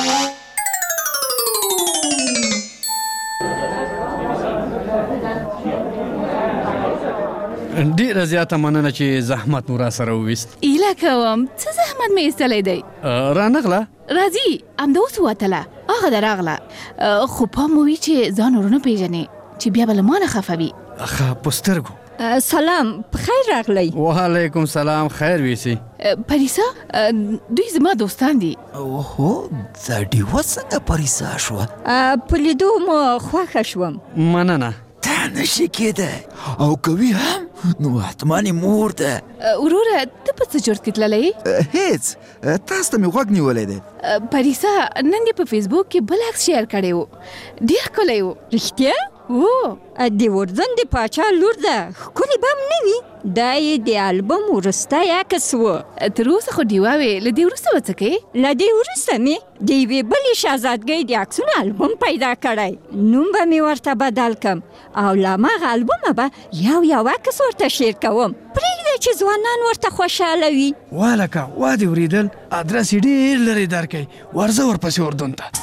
ډیره زیاته مننه چې زحمت مو را سره وویست. ایله کوم، څه زحمت مې ایستلی دی؟ رانغله راځي همدا اوس ووتله، هغه د راغله، خو پام وي چې ځان ورونه پیژنې چې بیا به له ما نه خفه وي. ښه په سترګو. سلام، پخیر راغلی. وعلیکم سلام، خیر ویسي. پریسا، دوی زما دوستان دي. اوهو، دا ډیوه څنګه پریسا شوه؟ په لیدو مو خوښه شوم. مننه. دا نشي کېدی، او کوي هم نو حتمانې مور ده. وروره، ته په څه جوړ کې تللی؟ هیڅ، تاسو ته مې غوږ نیولی دی. پریسا، نن دې په فیسبوک کې بل عکس شیر کړی و، ډېر ښکلی و. رښتیا؟ او د اردن د پاچا لور ده، ښکلې به هم نه وي. دا یې د البم وروستی عکس و. تر اوسه خو ډیوه وې، له دې وروسته به څه کوې؟ له دې وروسته مې د یوې بلې شهزادګۍ د عکسونو البم پیدا کړی، نوم به مې ورته بدل کم او له هماغه البمه به یو عکس ورته شیر کوم. پرېږده چې ځوانان ورته خوشحاله وي. والکه وا دې اورېدل، ادرس یې ډېر لرې درکوي، ورځه ورپسې اردن ته.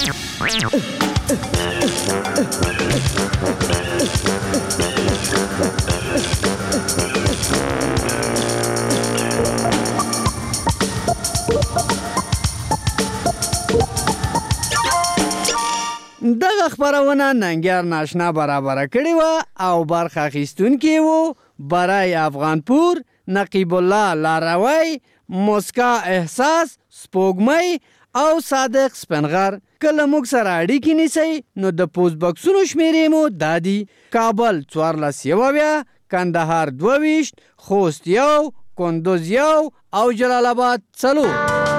دغه خپرونه ننګیار ناشنا برابره کړې وه او برخه اخیستونکي وو برای افغانپور، نقیب الله لاروی، موسکا احساس، سپوږمۍ او صادق سپنغر. کله موږ سره اړیکې نیسئ نو د پوسټ بکسونو شمیرې مو دا دي: کابل 1470، کندهار 22، خوست 1، کندوز 1 او جلال آباد 4.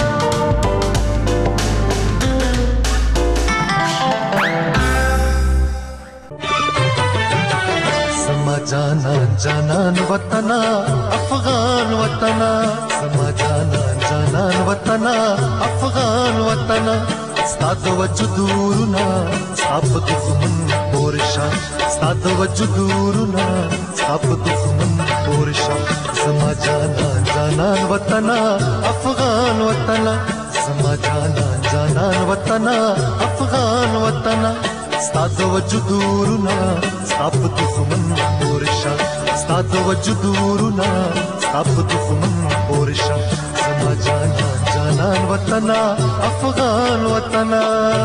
جانان جانان وطنا افغان وطنا، سما جانان جانان وطنا افغان وطنا، ستا د وجودورنا ستا په دښمن پورشا، ستا د وجودورنا ستا په دښمن پورشا. سما جانان جانان وطنا افغان وطنا، سما جانان جانان وطنا افغان وطنا، ستا د وجودورنا ستا په دښمن پورشا، ستا د وجودورنا ستا په دښمن پورشا. زما جانان جانان وطنا افغان وطنا.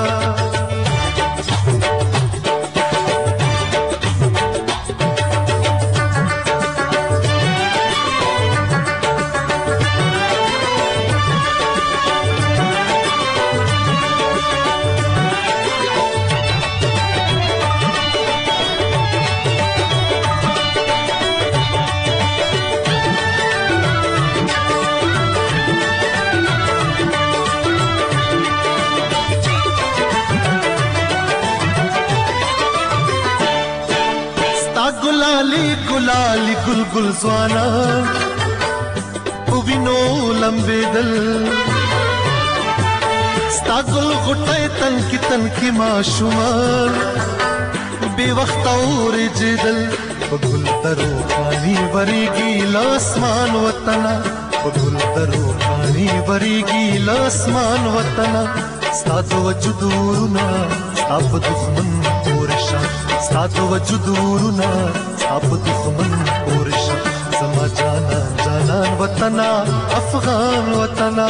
ګلالي ګلګل ځوانا په وینو لمبېدل، ستا ګل غوټۍ تنکي ماشومان بې وخته اورېږېدل. په ګل درو پاڼې ورېږي له اسمان وطنه، په ګل درو پاڼې ورېږي له اسمان وطنه، ستا د وجودورنا ستا په دښمن پورشا، ستا د وجودورنا ستا په دښمن پورشا. زما جانان جانان وطنا افغان وطنا.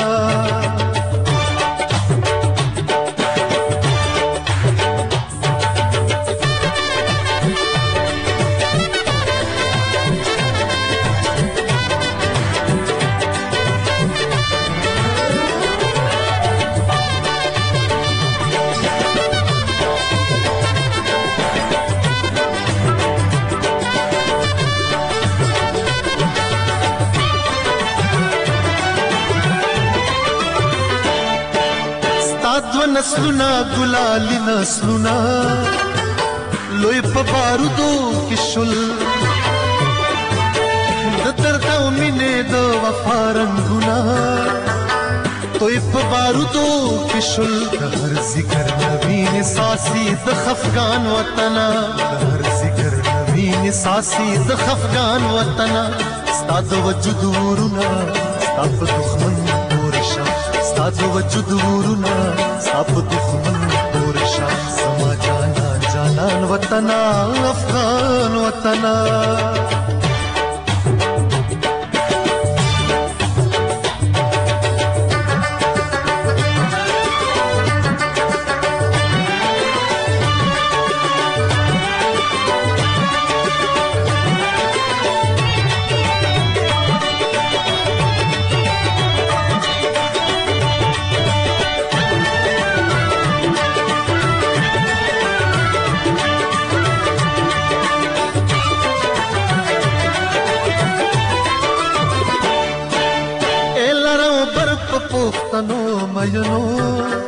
نسلونه ګلالي نسلونه لوی په بارودو کې شل د درد او مینې د وفا رنګونه توی په بارودو کې شل د هر ذکر نوین ساسي د خفقان وطنا د هر ذکر نوین ساسي د خفقان وطنا ستا د وجود ورونه ستا په دښمن پورشا ستا د وجود ورونه ستا په دښمن پورشا سما جانان جانان وطنا افغان وطنا مینو